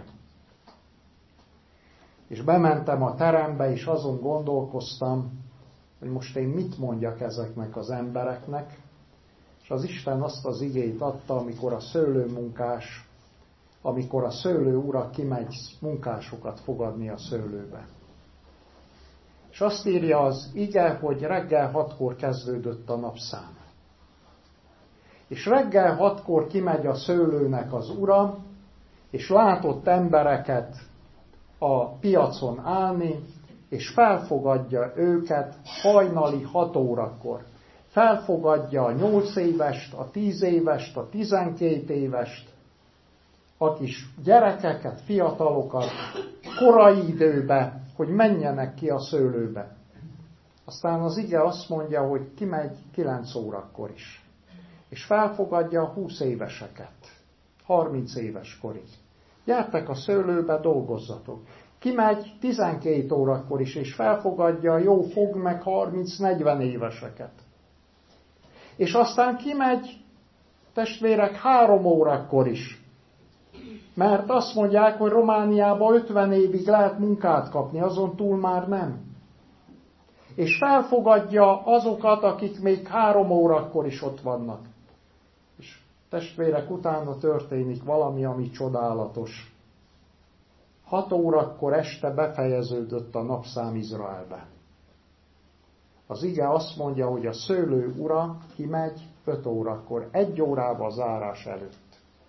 És bementem a terembe, és azon gondolkoztam, hogy most én mit mondjak ezeknek az embereknek, és az Isten azt az igét adta, amikor a szőlőmunkás, amikor a szőlő ura kimegy munkásokat fogadni a szőlőbe. És azt írja az ige, hogy reggel 6-kor kezdődött a napszám. És reggel 6-kor kimegy a szőlőnek az ura, és látott embereket a piacon állni, és felfogadja őket hajnali 6 órakor. Felfogadja a 8 évest, a 10 évest, a 12 évest, a kis gyerekeket, fiatalokat korai időbe, hogy menjenek ki a szőlőbe. Aztán az ige azt mondja, hogy kimegy 9 órakor is. És felfogadja a 20 éveseket, 30 éves korig. Gyertek a szőlőbe, dolgozzatok. Kimegy 12 órakor is, és felfogadja a jó fog meg 30-40 éveseket. És aztán kimegy, testvérek, 3 órakor is. Mert azt mondják, hogy Romániában 50 évig lehet munkát kapni, azon túl már nem. És felfogadja azokat, akik még 3 órakor is ott vannak. És testvérek, utána történik valami, ami csodálatos. 6 órakor este befejeződött a napszám Izraelbe. Az ige azt mondja, hogy a szőlő ura kimegy 5 órakor, 1 órával zárás előtt.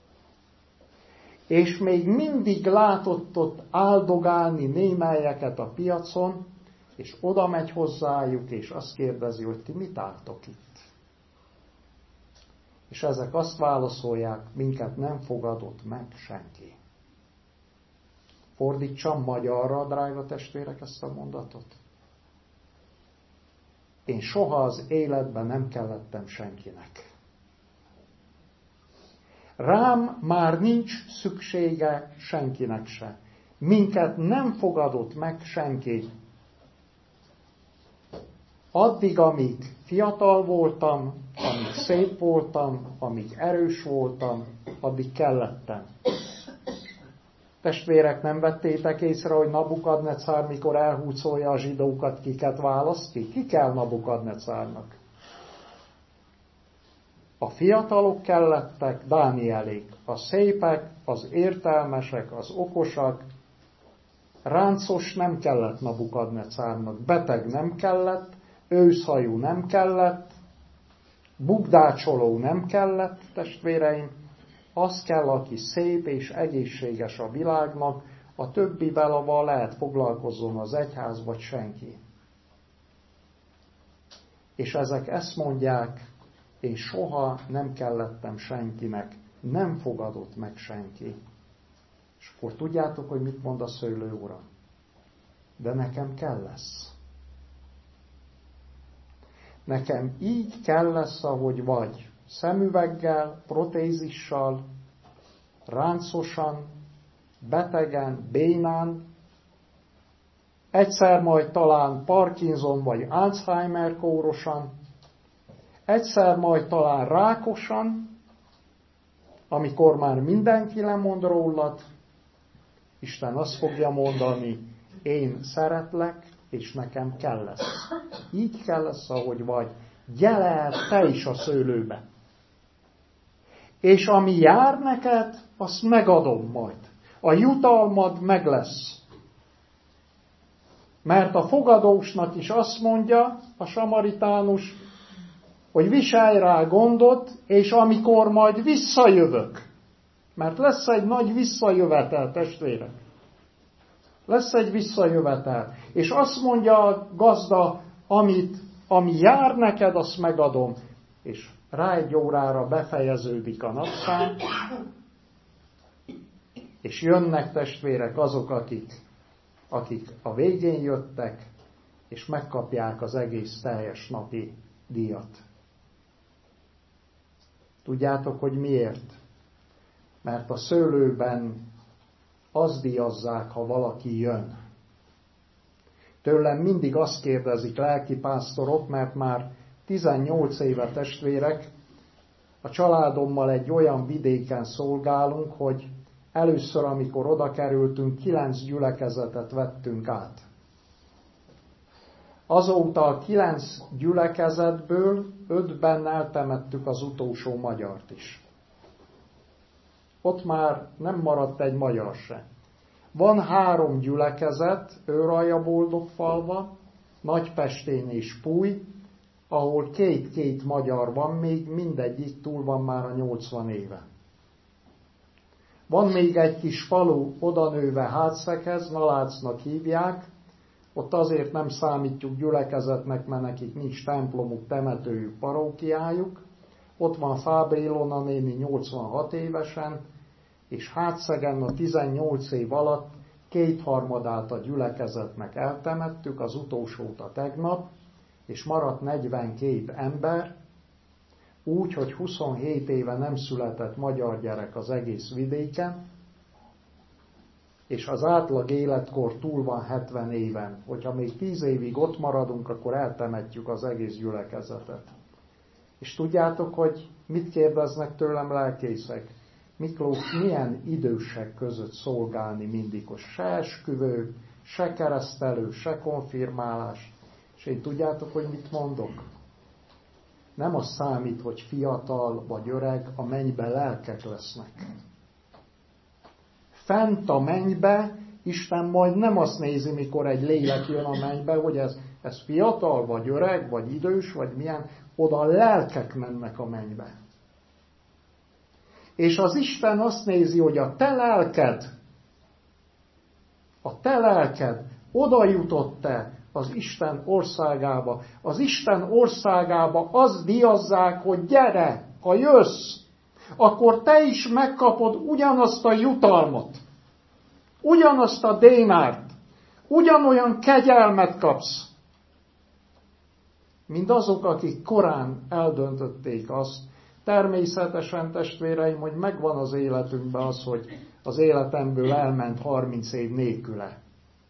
És még mindig látott ott áldogálni némelyeket a piacon, és oda megy hozzájuk, és azt kérdezi, hogy ti mit álltok itt? És ezek azt válaszolják, minket nem fogadott meg senki. Fordítsam magyarra, drága testvérek, ezt a mondatot. Én soha az életben nem kellettem senkinek. Rám már nincs szüksége senkinek se. Minket nem fogadott meg senki. Addig, amíg fiatal voltam, amíg szép voltam, amíg erős voltam, addig kellettem. Testvérek, nem vettétek észre, hogy Nabukadnecár, mikor elhúcolja a zsidókat, kiket választ ki? Ki kell Nabukadnecárnak? A fiatalok kellettek, Dánielék, a szépek, az értelmesek, az okosak. Ráncos nem kellett Nabukadnecárnak, beteg nem kellett, őszhajú nem kellett, bugdácsoló nem kellett, testvéreim. Az kell, aki szép és egészséges a világnak, a többivel avval lehet foglalkozzon az egyház vagy senki. És ezek ezt mondják, én soha nem kellettem senkinek, nem fogadott meg senki. És akkor tudjátok, hogy mit mond a szőlő ura? De nekem kell lesz. Nekem így kell lesz, ahogy vagy. Szemüveggel, protézissal, ráncosan, betegen, bénán, egyszer majd talán Parkinson vagy Alzheimer kórosan, egyszer majd talán rákosan, amikor már mindenki lemond rólad, Isten azt fogja mondani, én szeretlek, és nekem kell lesz. Így kell lesz, ahogy vagy. Gyere el te is a szőlőbe. És ami jár neked, azt megadom majd. A jutalmad meg lesz. Mert a fogadósnak is azt mondja a samaritánus, hogy viselj rá gondot, és amikor majd visszajövök, mert lesz egy nagy visszajövetel, testvérek. Lesz egy visszajövetel. És azt mondja a gazda, ami jár neked, azt megadom. És rá 1 órára befejeződik a napszám, és jönnek, testvérek, azok, akik a végén jöttek, és megkapják az egész teljes napi díjat. Tudjátok, hogy miért? Mert a szőlőben azt díjazzák, ha valaki jön. Tőlem mindig azt kérdezik lelkipásztorok, mert már 18 éve, testvérek, a családommal egy olyan vidéken szolgálunk, hogy először, amikor oda kerültünk, 9 gyülekezetet vettünk át. Azóta a 9 gyülekezetből 5-ben eltemettük az utolsó magyart is. Ott már nem maradt egy magyar se. Van 3 gyülekezet, Őralja Boldogfalva, Nagypestén és Púj, ahol két-két magyar van, még mindegyik túl van már a 80 éve. Van még egy kis falu odanőve Hátszeghez, Nalácnak hívják, ott azért nem számítjuk gyülekezetnek, mert nekik nincs templomuk, temetőjük, parókiájuk. Ott van Fábri Ilona néni 86 évesen, és Hátszegen a 18 év alatt 2/3 a gyülekezetnek eltemettük, az utolsót a tegnap, és maradt 42 ember, úgy, hogy 27 éve nem született magyar gyerek az egész vidéken, és az átlag életkor túl van 70 éven. Hogyha még 10 évig ott maradunk, akkor eltemetjük az egész gyülekezetet. És tudjátok, hogy mit kérdeznek tőlem lelkészek? Miklós, milyen idősek között szolgálni mindig, hogy se esküvő, se keresztelő, se konfirmálás. És én tudjátok, hogy mit mondok? Nem az számít, hogy fiatal vagy öreg, a mennybe lelkek lesznek. Fent a mennybe Isten majd nem azt nézi, mikor egy lélek jön a mennybe, hogy ez fiatal, vagy öreg, vagy idős, vagy milyen, oda a lelkek mennek a mennybe. És az Isten azt nézi, hogy a te lelked oda jutott-e az Isten országába. Az Isten országába azt díjazzák, hogy gyere, ha jössz, akkor te is megkapod ugyanazt a jutalmat, ugyanazt a dénárt, ugyanolyan kegyelmet kapsz, mint azok, akik korán eldöntötték azt. Természetesen, testvéreim, hogy megvan az életünkben az, hogy az életemből elment 30 év nélküle.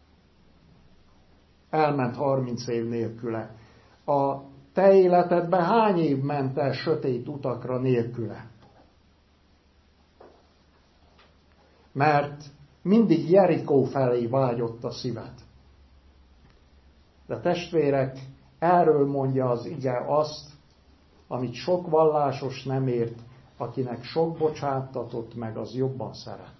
Elment 30 év nélküle. A te életedben hány év ment el sötét utakra nélküle? Mert mindig Jerikó felé vágyott a szíved. De testvérek, erről mondja az ige azt, amit sok vallásos nem ért, akinek sok bocsátatott meg, az jobban szeret.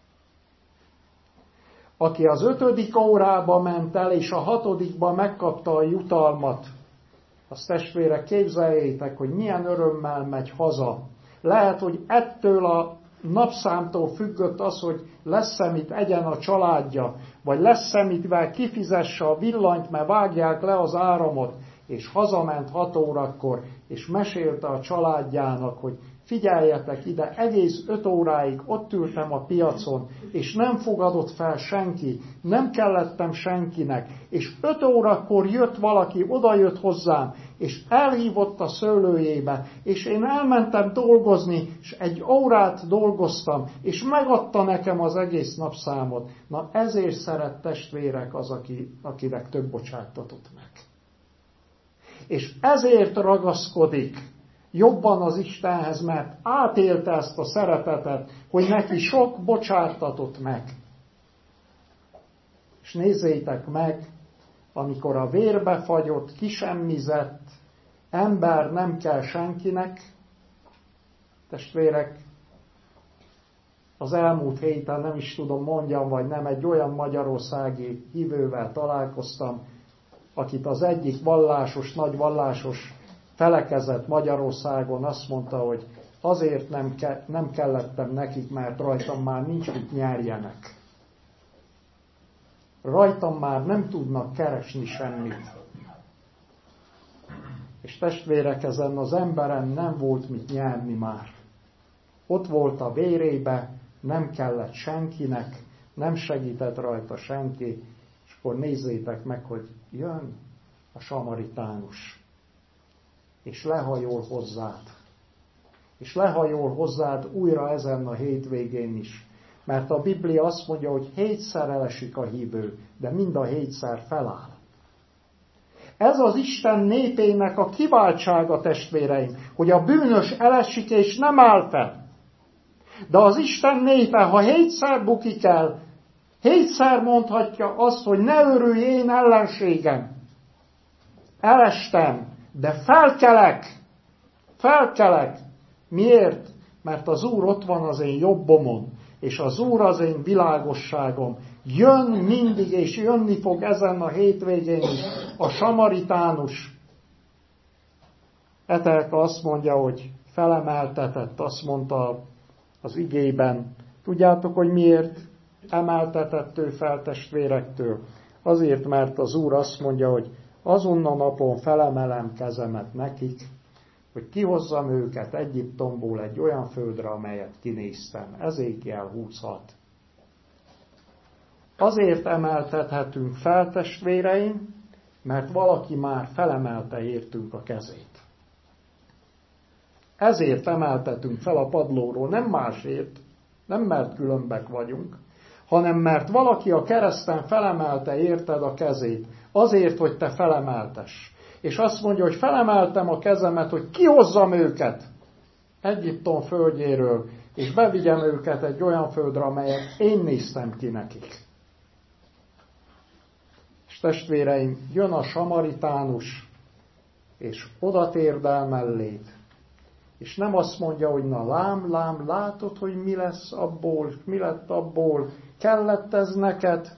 Aki az 5. órába ment el, és a 6. megkapta a jutalmat, azt testvérek, képzeljétek, hogy milyen örömmel megy haza. Lehet, hogy ettől a napszámtól függött az, hogy lesz-e mit egyen a családja, vagy lesz-e mitvel kifizesse a villanyt, mert vágják le az áramot, és hazament 6 órakor, és mesélte a családjának, hogy figyeljetek ide, egész 5 óráig ott ültem a piacon, és nem fogadott fel senki, nem kellettem senkinek, és 5 órakor jött valaki, oda jött hozzám, és elhívott a szőlőjébe, és én elmentem dolgozni, és 1 órát dolgoztam, és megadta nekem az egész napszámot. Na ezért szeret, testvérek, az, akinek több bocsátatott meg. És ezért ragaszkodik jobban az Istenhez, mert átélte ezt a szeretetet, hogy neki sok bocsátatott meg. És nézzétek meg, amikor a vérbe fagyott, kisemmizett ember nem kell senkinek, testvérek, az elmúlt héten nem is tudom, mondjam, vagy nem, egy olyan magyarországi hívővel találkoztam, akit az egyik vallásos, nagy vallásos felekezet Magyarországon azt mondta, hogy azért nem kellettem nekik, mert rajtam már nincs mit nyerjenek. Rajtam már nem tudnak keresni semmit. És testvérek, ezen az emberen nem volt mit nyerni már. Ott volt a vérébe, nem kellett senkinek, nem segített rajta senki, és akkor nézzétek meg, hogy jön a samaritánus, és lehajol hozzád. És lehajol hozzád újra ezen a hétvégén is. Mert a Biblia azt mondja, hogy 7-szer elesik a hívő, de mind a 7-szer feláll. Ez az Isten népének a kiváltsága, testvéreim, hogy a bűnös elesik és nem áll fel. De az Isten népe, ha 7-szer bukik el, 7-szer mondhatja azt, hogy ne örülj én ellenségem. Elestem, de felkelek. Miért? Mert az Úr ott van az én jobbomon, és az Úr az én világosságom. Jön mindig, és jönni fog ezen a hétvégén is a samaritánus. Etelka azt mondja, hogy felemeltetett, azt mondta az igében. Tudjátok, hogy miért emeltetett ő fel testvérektől? Azért, mert az Úr azt mondja, hogy azon a napon felemelem kezemet nekik, hogy kihozzam őket Egyiptomból egy olyan földre, amelyet kinéztem. Ezékiel 26. Azért emeltethetünk fel, testvéreim, mert valaki már felemelte értünk a kezét. Ezért emeltetünk fel a padlóról, nem másért, nem mert különbek vagyunk, hanem mert valaki a kereszten felemelte érted a kezét, azért, hogy te felemeltess. És azt mondja, hogy felemeltem a kezemet, hogy kihozzam őket Egyiptom földjéről, és bevigyem őket egy olyan földre, amelyet én néztem ki nekik. És testvéreim, jön a samaritánus, és oda térdel melléd, és nem azt mondja, hogy na lám, látod, hogy mi lesz abból, mi lett abból, kellett ez neked,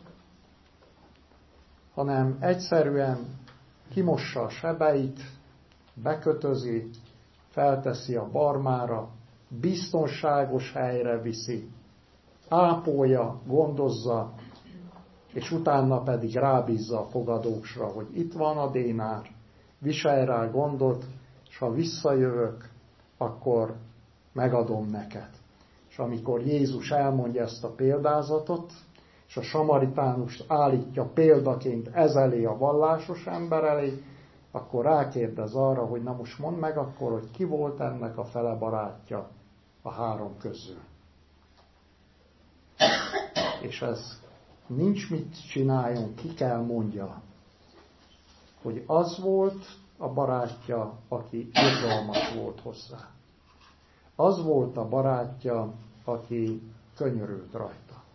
hanem egyszerűen kimossa a sebeit, bekötözi, felteszi a barmára, biztonságos helyre viszi, ápolja, gondozza, és utána pedig rábízza a fogadósra, hogy itt van a dénár, viselj rá gondot, és ha visszajövök, akkor megadom neked. És amikor Jézus elmondja ezt a példázatot, és a samaritánust állítja példaként elé a vallásos ember elé, akkor rákérdez arra, hogy na most mondd meg akkor, hogy ki volt ennek a fele barátja a három közül. És ez nincs mit csináljon, ki kell mondja, hogy az volt a barátja, aki irgalmas volt hozzá. Az volt a barátja, aki könyörült rajta.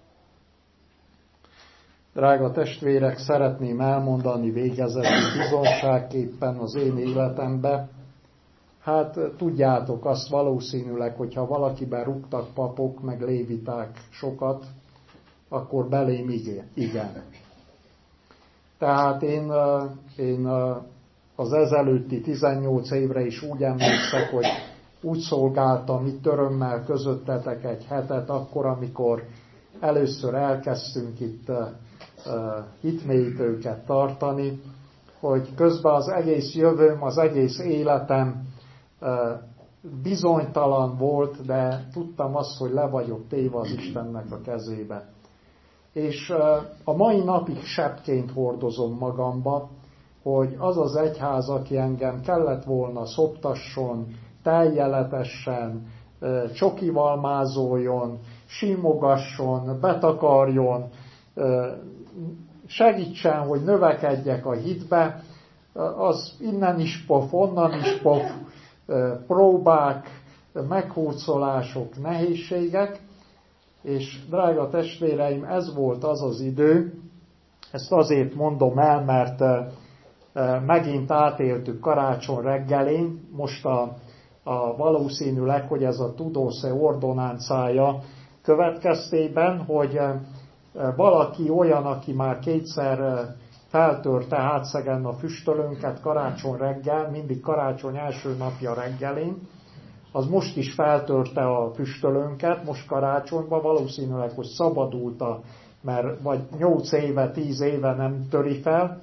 Drága testvérek, szeretném elmondani végezetül bizonságképpen az én életembe. Hát tudjátok azt valószínűleg, hogyha valakiben rúgtak papok, meg léviták sokat, akkor belém igen. Tehát én az ezelőtti 18 évre is úgy emlékszek, hogy úgy szolgáltam itt örömmel közöttetek egy hetet, akkor, amikor először elkezdtünk itt hitmélyítőket tartani, hogy közben az egész jövőm, az egész életem bizonytalan volt, de tudtam azt, hogy le vagyok téve az Istennek a kezébe. És a mai napig sebként hordozom magamba, hogy az az egyház, aki engem kellett volna szoptasson, teljeletesen, csokival mázoljon, simogasson, betakarjon, segítsen, hogy növekedjek a hitbe, az innen is pof, onnan is pof, próbák, meghurcolások, nehézségek, és drága testvéreim, ez volt az az idő, ezt azért mondom el, mert megint átéltük karácsony reggelén, most a valószínűleg, hogy ez a Tudósze ordonáncája következtében, hogy valaki olyan, aki már kétszer feltörte hátszegen a füstölőnket karácsony reggel, mindig karácsony első napja reggelén, az most is feltörte a füstölőnket, most karácsonyban, valószínűleg, hogy szabadult, mert vagy 8 éve, 10 éve nem töri fel,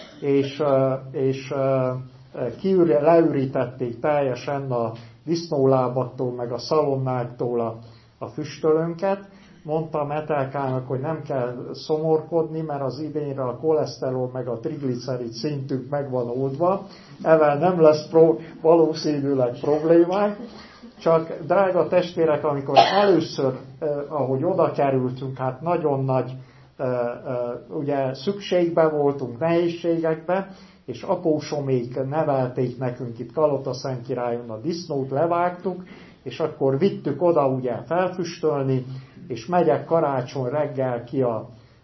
és leürítették teljesen a disznólábaktól, meg a szalonnáktól a füstölőnket. Mondtam Etelkának, hogy nem kell szomorkodni, mert az idénre a koleszterol meg a triglicerid szintünk meg van oldva, ezzel nem lesz valószínűleg problémák. Csak drága testvérek, amikor először, ahogy oda kerültünk, hát nagyon nagy ugye szükségben voltunk, nehézségekbe, és apósomék nevelték nekünk itt Kalotaszentkirályon a disznót, levágtuk, és akkor vittük oda ugye felfüstölni, és megyek karácsony reggel ki a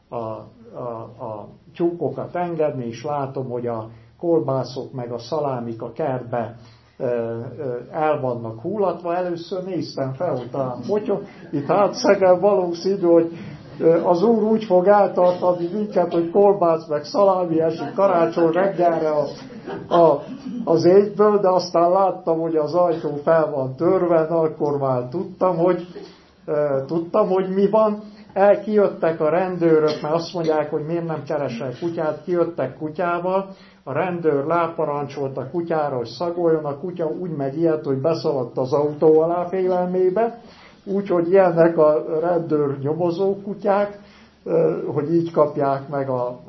tyúkokat engedni, és látom, hogy a kolbászok meg a szalámik a kertbe el vannak hullatva. Először néztem fel, hogy itt hátszegen valószínű, hogy az Úr úgy fog eltartani minket, hogy kolbász meg szalámi esik karácsony reggelre az égből, de aztán láttam, hogy az ajtó fel van törve, akkor már tudtam, hogy mi van. Kijöttek a rendőrök, mert azt mondják, hogy miért nem keresel kutyát, kijöttek kutyával, a rendőr ráparancsolt a kutyára, hogy szagoljon, a kutya úgy megijedt, hogy beszaladt az autó alá félelmébe, úgyhogy ilyenek a rendőr nyomozó kutyák, hogy így kapják meg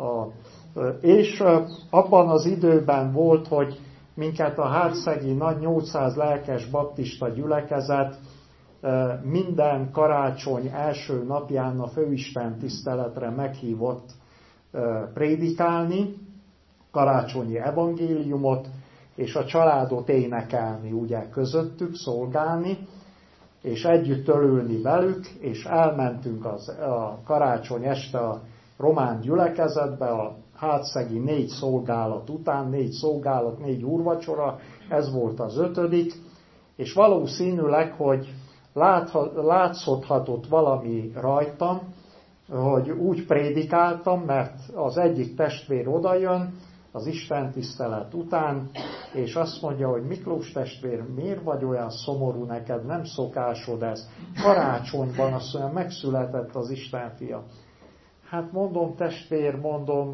és abban az időben volt, hogy minket a hátszegi nagy 800 lelkes baptista gyülekezet minden karácsony első napján a főisten tiszteletre meghívott prédikálni, karácsonyi evangéliumot, és a családot énekelni, ugye közöttük, szolgálni, és együtt örülni velük, és elmentünk a karácsony este a román gyülekezetbe, a hátszegi 4 szolgálat után, 4 szolgálat, 4 úrvacsora, ez volt az 5. És valószínűleg, hogy látszódhatott valami rajtam, hogy úgy prédikáltam, mert az egyik testvér odajön az istentisztelet után, és azt mondja, hogy Miklós testvér, miért vagy olyan szomorú, neked nem szokásod ez? Karácsonyban azt mondja, megszületett az Isten fia. Hát mondom, testvér, mondom,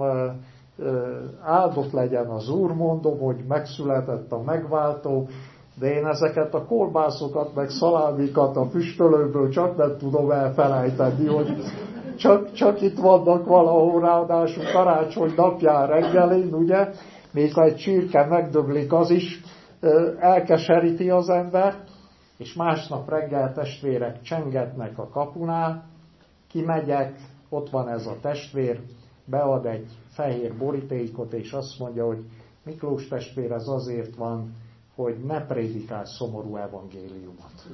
áldott legyen az Úr, mondom, hogy megszületett a megváltó, de én ezeket a kolbászokat, meg szalámikat a füstölőből csak nem tudom elfelejteni, hogy csak itt vannak valahol, ráadásul karácsony napján reggelén, ugye, még ha egy csirke megdöglik, az is elkeseríti az ember, és másnap reggel testvérek csengetnek a kapunál, kimegyek, ott van ez a testvér, bead egy fehér borítékot, és azt mondja, hogy Miklós testvér, ez azért van, hogy ne prédikálj szomorú evangéliumot.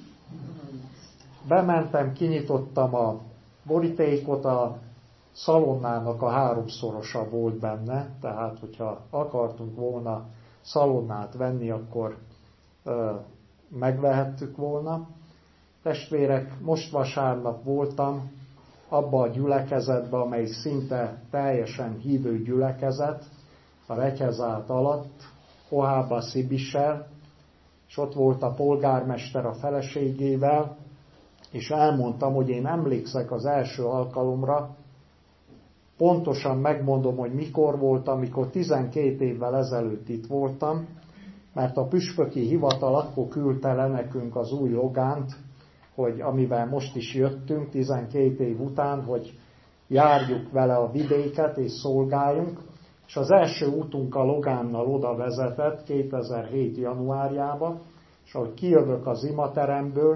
Bementem, kinyitottam a borítékot, a szalonnának a 3-szorosa volt benne, tehát hogyha akartunk volna szalonnát venni, akkor megvehettük volna. Testvérek, most vasárnap voltam abba a gyülekezetbe, amely szinte teljesen hívő gyülekezet, a Retyezát alatt, Ohába Szibissel, és ott volt a polgármester a feleségével, és elmondtam, hogy én emlékszek az első alkalomra, pontosan megmondom, hogy mikor voltam, amikor 12 évvel ezelőtt itt voltam, mert a püspöki hivatal akkor küldte le nekünk az új Logánt, hogy amivel most is jöttünk 12 év után, hogy járjuk vele a vidéket és szolgáljunk, és az első útunk a Logánnal oda vezetett 2007. januárjában, és ahogy kijövök az imateremből,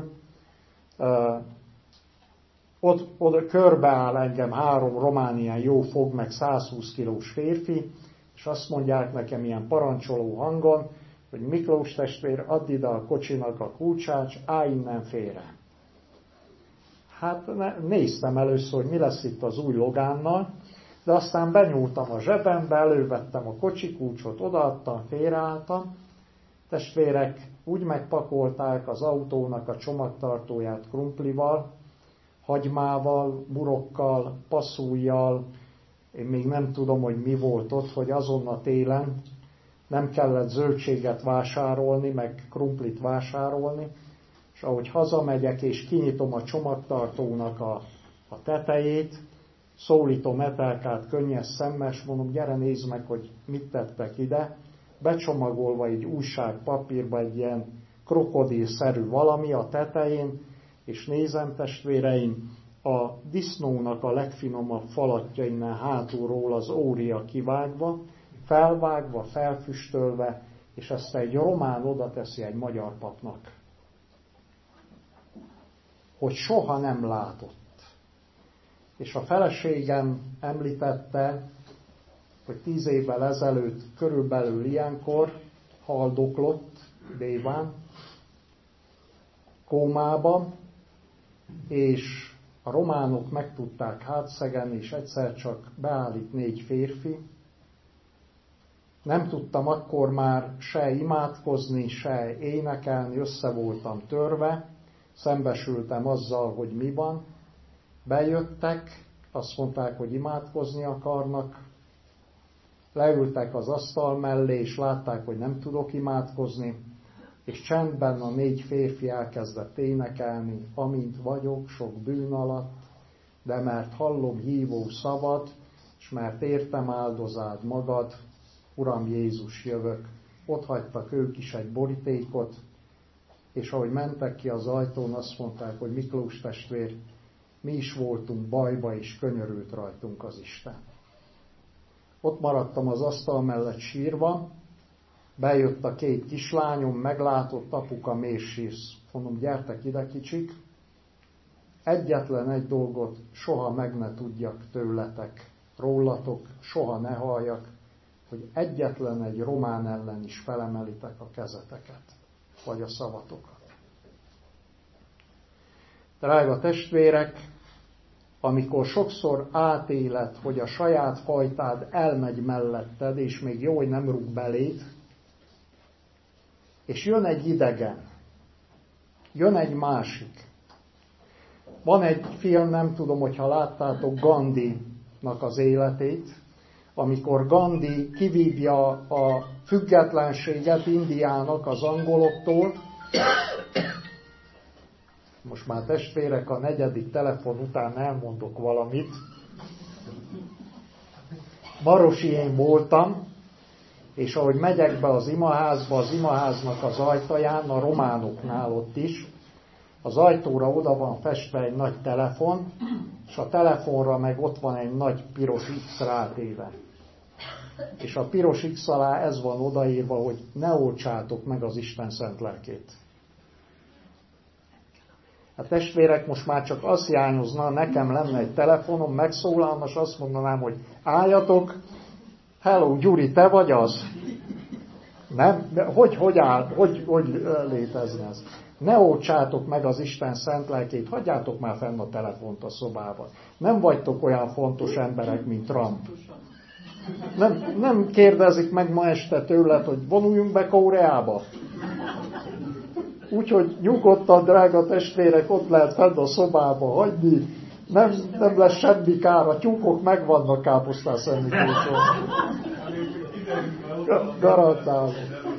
oda körbeáll engem 3 román ilyen jó fog, meg 120 kilós férfi, és azt mondják nekem ilyen parancsoló hangon, hogy Miklós testvér, add ide a kocsinak a kulcsát, állj innen félre. Hát néztem először, hogy mi lesz itt az új Logánnal, de aztán benyúltam a zsebembe, elővettem a kocsikulcsot, odaadtam, félreálltam. Testvérek úgy megpakolták az autónak a csomagtartóját krumplival, hagymával, burokkal, passzújjal, én még nem tudom, hogy mi volt ott, hogy azon a télen nem kellett zöldséget vásárolni, meg krumplit vásárolni, és ahogy hazamegyek és kinyitom a csomagtartónak a tetejét, szólítom Etelkát könnyes szemmel, és mondom, gyere nézd meg, hogy mit tettek ide, becsomagolva egy újságpapírba egy ilyen krokodilszerű valami a tetején, és nézem, testvéreim, a disznónak a legfinomabb falatja innen hátulról az ória kivágva, felvágva, felfüstölve, és ezt egy román oda teszi egy magyar papnak, hogy soha nem látott. És a feleségem említette, hogy 10 évvel ezelőtt körülbelül ilyenkor haldoklott Déván, kómában, és a románok meg tudták hátszegen, és egyszer csak beállít 4 férfi. Nem tudtam akkor már se imádkozni, se énekelni, össze voltam törve, szembesültem azzal, hogy mi van. Bejöttek, azt mondták, hogy imádkozni akarnak, leültek az asztal mellé, és látták, hogy nem tudok imádkozni, és csendben a 4 férfi elkezdett énekelni, amint vagyok sok bűn alatt, de mert hallom hívó szavad, és mert értem áldozád magad, Uram Jézus, jövök. Ott hagytak ők is egy borítékot, és ahogy mentek ki az ajtón, azt mondták, hogy Miklós testvér, mi is voltunk bajba, és könyörült rajtunk az Isten. Ott maradtam az asztal mellett sírva, bejött a 2 kislányom, meglátott, apuka, miért sírsz? Mondom, gyertek ide, kicsik. Egyetlen egy dolgot soha meg ne tudjak tőletek, rólatok, soha ne halljak, hogy egyetlen egy román ellen is felemelitek a kezeteket, vagy a szavatokat. Drága testvérek, amikor sokszor átéled, hogy a saját fajtád elmegy melletted, és még jó, hogy nem rúg beléd, és jön egy idegen, jön egy másik. Van egy film, nem tudom, hogyha láttátok, Gandhinak az életét, amikor Gandhi kivívja a függetlenséget Indiának az angoloktól. Most már testvérek, a 4. telefon után elmondok valamit. Marosi én voltam, és ahogy megyek be az imaházba, az imaháznak az ajtaján, a románoknál ott is, az ajtóra oda van festve egy nagy telefon, és a telefonra meg ott van egy nagy piros X rátéve. És a piros X alá ez van odaírva, hogy ne oltsátok meg az Isten szent lelkét. A testvérek, most már csak azt hiányozna, nekem lenne egy telefonom, megszólalna, és azt mondanám, hogy álljatok, hello, Gyuri, te vagy az? Nem? De hogy létezne ez? Ne oltsátok meg az Isten szent lelkét, hagyjátok már fenn a telefont a szobában. Nem vagytok olyan fontos emberek, mint Trump. Nem kérdezik meg ma este tőled, hogy vonuljunk be Koreába. Úgyhogy nyugodtan, drága testvérek, ott lehet fenn a szobába hagyni, nem lesz semmi kár, a tyúkok megvannak káposztás Szentmiklóson. Garantálom.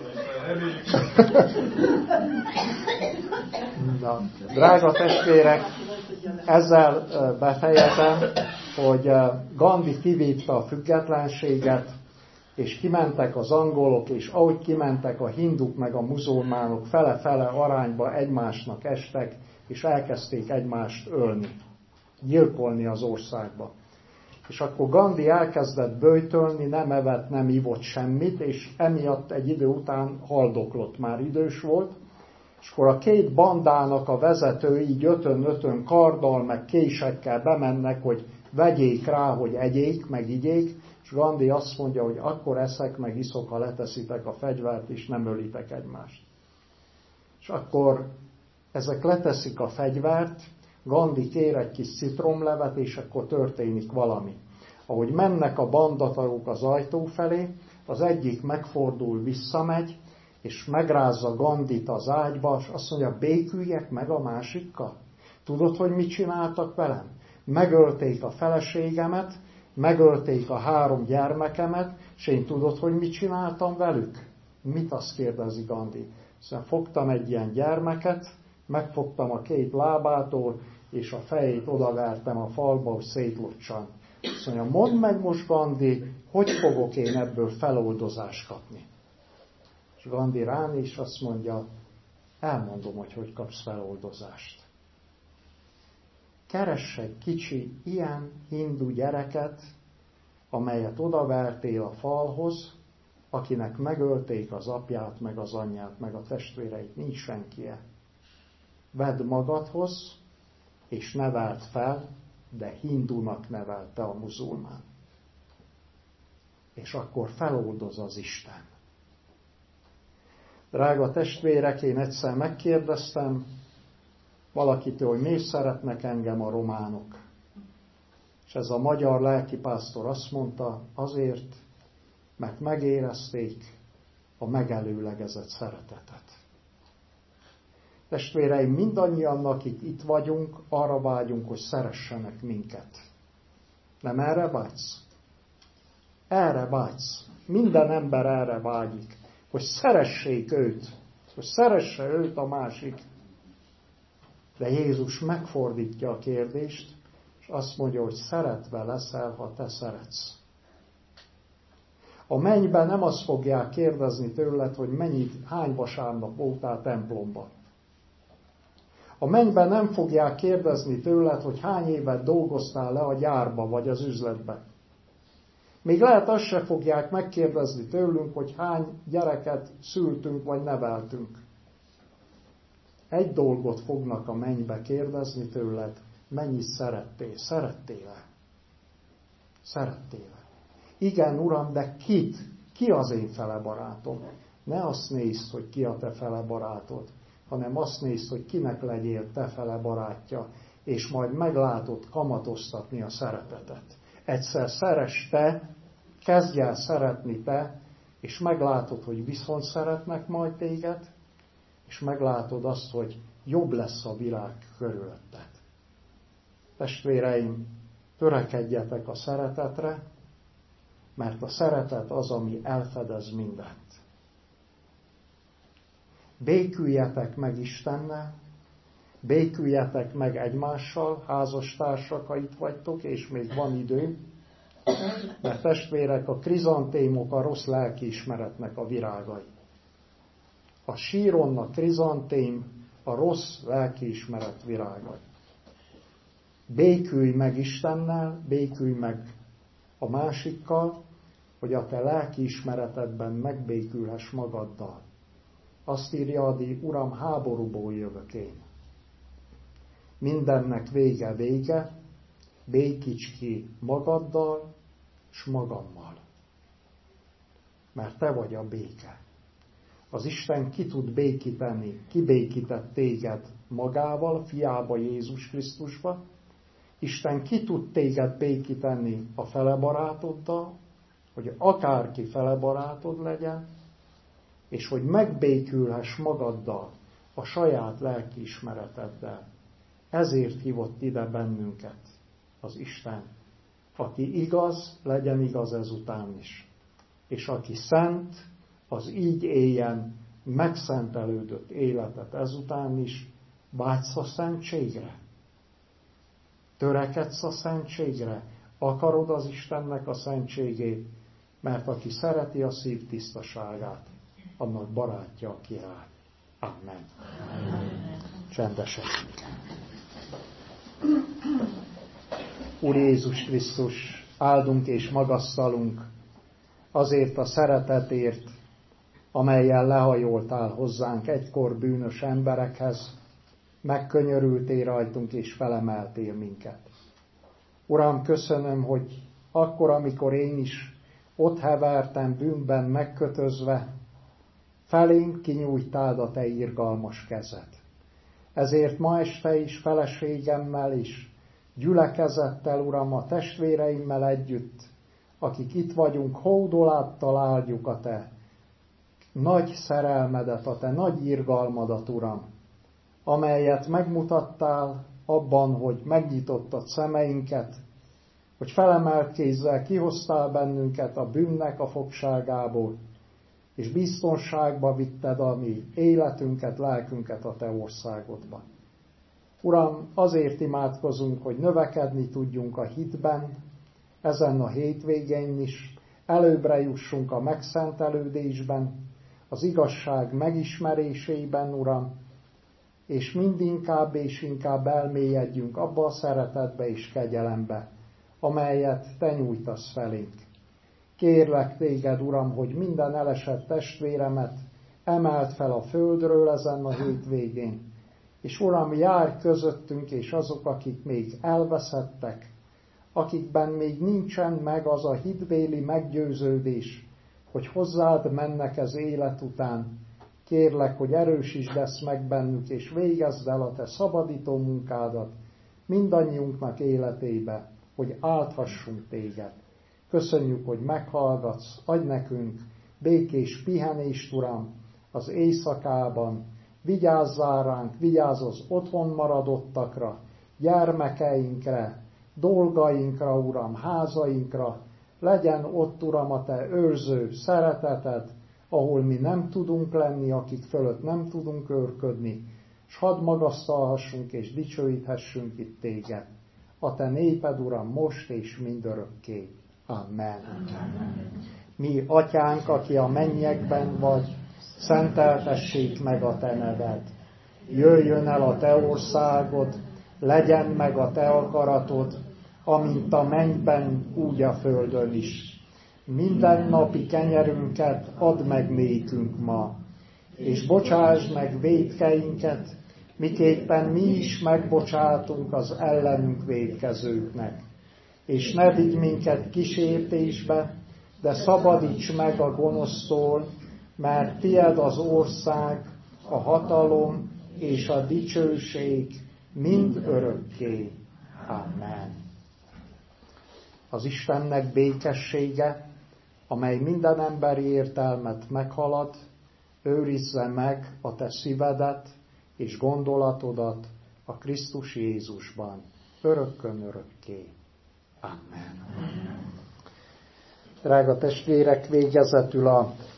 Na, drága testvérek, ezzel befejezem, hogy Gandhi kivívta a függetlenséget, és kimentek az angolok, és ahogy kimentek a hinduk meg a muzulmánok, fele-fele arányba egymásnak estek, és elkezdték egymást ölni, gyilkolni az országba. És akkor Gandhi elkezdett böjtölni, nem evett, nem ivott semmit, és emiatt egy idő után haldoklott, már idős volt, és akkor a 2 bandának a vezetői így ötön karddal, meg késekkel bemennek, hogy vegyék rá, hogy egyék, meg igyék, és Gandhi azt mondja, hogy akkor eszek, meg iszok, ha leteszitek a fegyvert, és nem ölitek egymást. És akkor ezek leteszik a fegyvert, Gandhi kér egy kis citromlevet, és akkor történik valami. Ahogy mennek a bandatagok az ajtó felé, az egyik megfordul, visszamegy, és megrázza Gandhit az ágyba, és azt mondja, béküljek meg a másikkal. Tudod, hogy mit csináltak velem? Megölték a feleségemet, megölték a 3 gyermekemet, és én tudod, hogy mit csináltam velük? Mit, azt kérdezi Gandhi? Szóval fogtam egy ilyen gyermeket, megfogtam a 2 lábától, és a fejét odavertem a falba, hogy szétlocsan. Azt mondja, mondd meg most, Gandhi, hogy fogok én ebből feloldozást kapni? És Gandhi ránéz, és azt mondja, elmondom, hogy kapsz feloldozást. Keress egy kicsi ilyen hindu gyereket, amelyet odavertél a falhoz, akinek megölték az apját, meg az anyját, meg a testvéreit, nincs senkie. Vedd magadhoz, és neveld fel, de hindunak nevelte a muzulmán. És akkor feloldoz az Isten. Drága testvérek, én egyszer megkérdeztem valakitől, hogy miért szeretnek engem a románok. És ez a magyar lelkipásztor azt mondta, azért, mert megérezték a megelőlegezett szeretetet. Testvéreim, mindannyian, akik itt vagyunk, arra vágyunk, hogy szeressenek minket. Nem erre vágysz? Erre vágysz. Minden ember erre vágyik, hogy szeressék őt, hogy szeresse őt a másik. De Jézus megfordítja a kérdést, és azt mondja, hogy szeretve leszel, ha te szeretsz. A mennyben nem azt fogják kérdezni tőled, hogy hány vasárnap voltál templomban. A mennyben nem fogják kérdezni tőled, hogy hány évet dolgoztál le a gyárba vagy az üzletben. Még lehet azt se fogják megkérdezni tőlünk, hogy hány gyereket szültünk vagy neveltünk. Egy dolgot fognak a mennybe kérdezni tőled, mennyit szerettél. Szerettél-e? Szerettél-e? Igen, Uram, de kit? Ki az én fele barátom? Ne azt nézd, hogy ki a te fele barátod, hanem azt nézd, hogy kinek legyél te fele barátja, és majd meglátod kamatoztatni a szeretetet. Egyszer szeress te, kezdj el szeretni te, és meglátod, hogy viszont szeretnek majd téged, és meglátod azt, hogy jobb lesz a világ körülötted. Testvéreim, törekedjetek a szeretetre, mert a szeretet az, ami elfedez mindent. Béküljetek meg Istennel, béküljetek meg egymással, házastársak, ha itt vagytok, és még van idő, mert testvérek, a krizantémok a rossz lelkiismeretnek a virágai. A síron a krizantém a rossz lelkiismeret virágai. Békülj meg Istennel, békülj meg a másikkal, hogy a te lelkiismeretedben megbékülhess magaddal. Azt írja Adi, Uram, háborúból jövök én. Mindennek vége, békíts ki magaddal s magammal. Mert te vagy a béke. Az Isten ki tud békíteni, kibékített téged magával, fiába, Jézus Krisztusba. Isten ki tud téged békíteni a fele barátoddal, hogy akárki fele barátod legyen, és hogy megbékülhess magaddal, a saját lelkiismereteddel. Ezért hívott ide bennünket az Isten. Aki igaz, legyen igaz ezután is. És aki szent, az így éljen megszentelődött életet ezután is. Vágysz a szentségre? Törekedsz a szentségre? Akarod az Istennek a szentségét? Mert aki szereti a szív tisztaságát, annak barátja a király. Amen. Csendesen. Úr Jézus Krisztus, áldunk és magasztalunk azért a szeretetért, amellyel lehajoltál hozzánk egykor bűnös emberekhez, megkönyörültél rajtunk és felemeltél minket. Uram, köszönöm, hogy akkor, amikor én is ott hevertem bűnben megkötözve, felém kinyújtád a te irgalmas kezed. Ezért ma este is feleségemmel is, gyülekezettel, Uram, a testvéreimmel együtt, akik itt vagyunk, hódoláttal áldjuk a te nagy szerelmedet, a te nagy irgalmadat, Uram, amelyet megmutattál abban, hogy megnyitottad szemeinket, hogy felemelt kézzel kihoztál bennünket a bűnnek a fogságából, és biztonságba vitted a mi életünket, lelkünket a te országodba. Uram, azért imádkozunk, hogy növekedni tudjunk a hitben, ezen a hétvégén is, előbbre jussunk a megszentelődésben, az igazság megismerésében, Uram, és mindinkább és inkább elmélyedjünk abba a szeretetbe és kegyelembe, amelyet te nyújtasz felénk. Kérlek téged, Uram, hogy minden elesett testvéremet emeld fel a földről ezen a hétvégén, és Uram, járj közöttünk, és azok, akik még elveszettek, akikben még nincsen meg az a hitbéli meggyőződés, hogy hozzád mennek ez élet után, kérlek, hogy erősítsd ezt meg bennük, és végezd el a te szabadító munkádat mindannyiunknak életébe, hogy álthassunk téged. Köszönjük, hogy meghallgatsz, adj nekünk békés pihenést, Uram, az éjszakában, vigyázzál ránk, vigyázz az otthon maradottakra, gyermekeinkre, dolgainkra, Uram, házainkra, legyen ott, Uram, a Te őrző szereteted, ahol mi nem tudunk lenni, akik fölött nem tudunk őrködni, s hadd magasztalhassunk és dicsőíthessünk itt Téged. A Te néped, Uram, most és mindörökké. Amen. Mi, Atyánk, aki a mennyekben vagy, szenteltessék meg a Te neved. Jöjjön el a Te országod, legyen meg a Te akaratod, amint a mennyben, úgy a földön is. Mindennapi kenyerünket add meg nékünk ma, és bocsásd meg vétkeinket, miképpen mi is megbocsátunk az ellenünk vétkezőknek. És ne vigy minket kísértésbe, de szabadíts meg a gonosztól, mert tied az ország, a hatalom és a dicsőség mind örökké. Amen. Az Istennek békessége, amely minden emberi értelmet meghalad, őrizze meg a te szívedet és gondolatodat a Krisztus Jézusban, örökkön örökké. Amen. Drága testvérek, végezetül a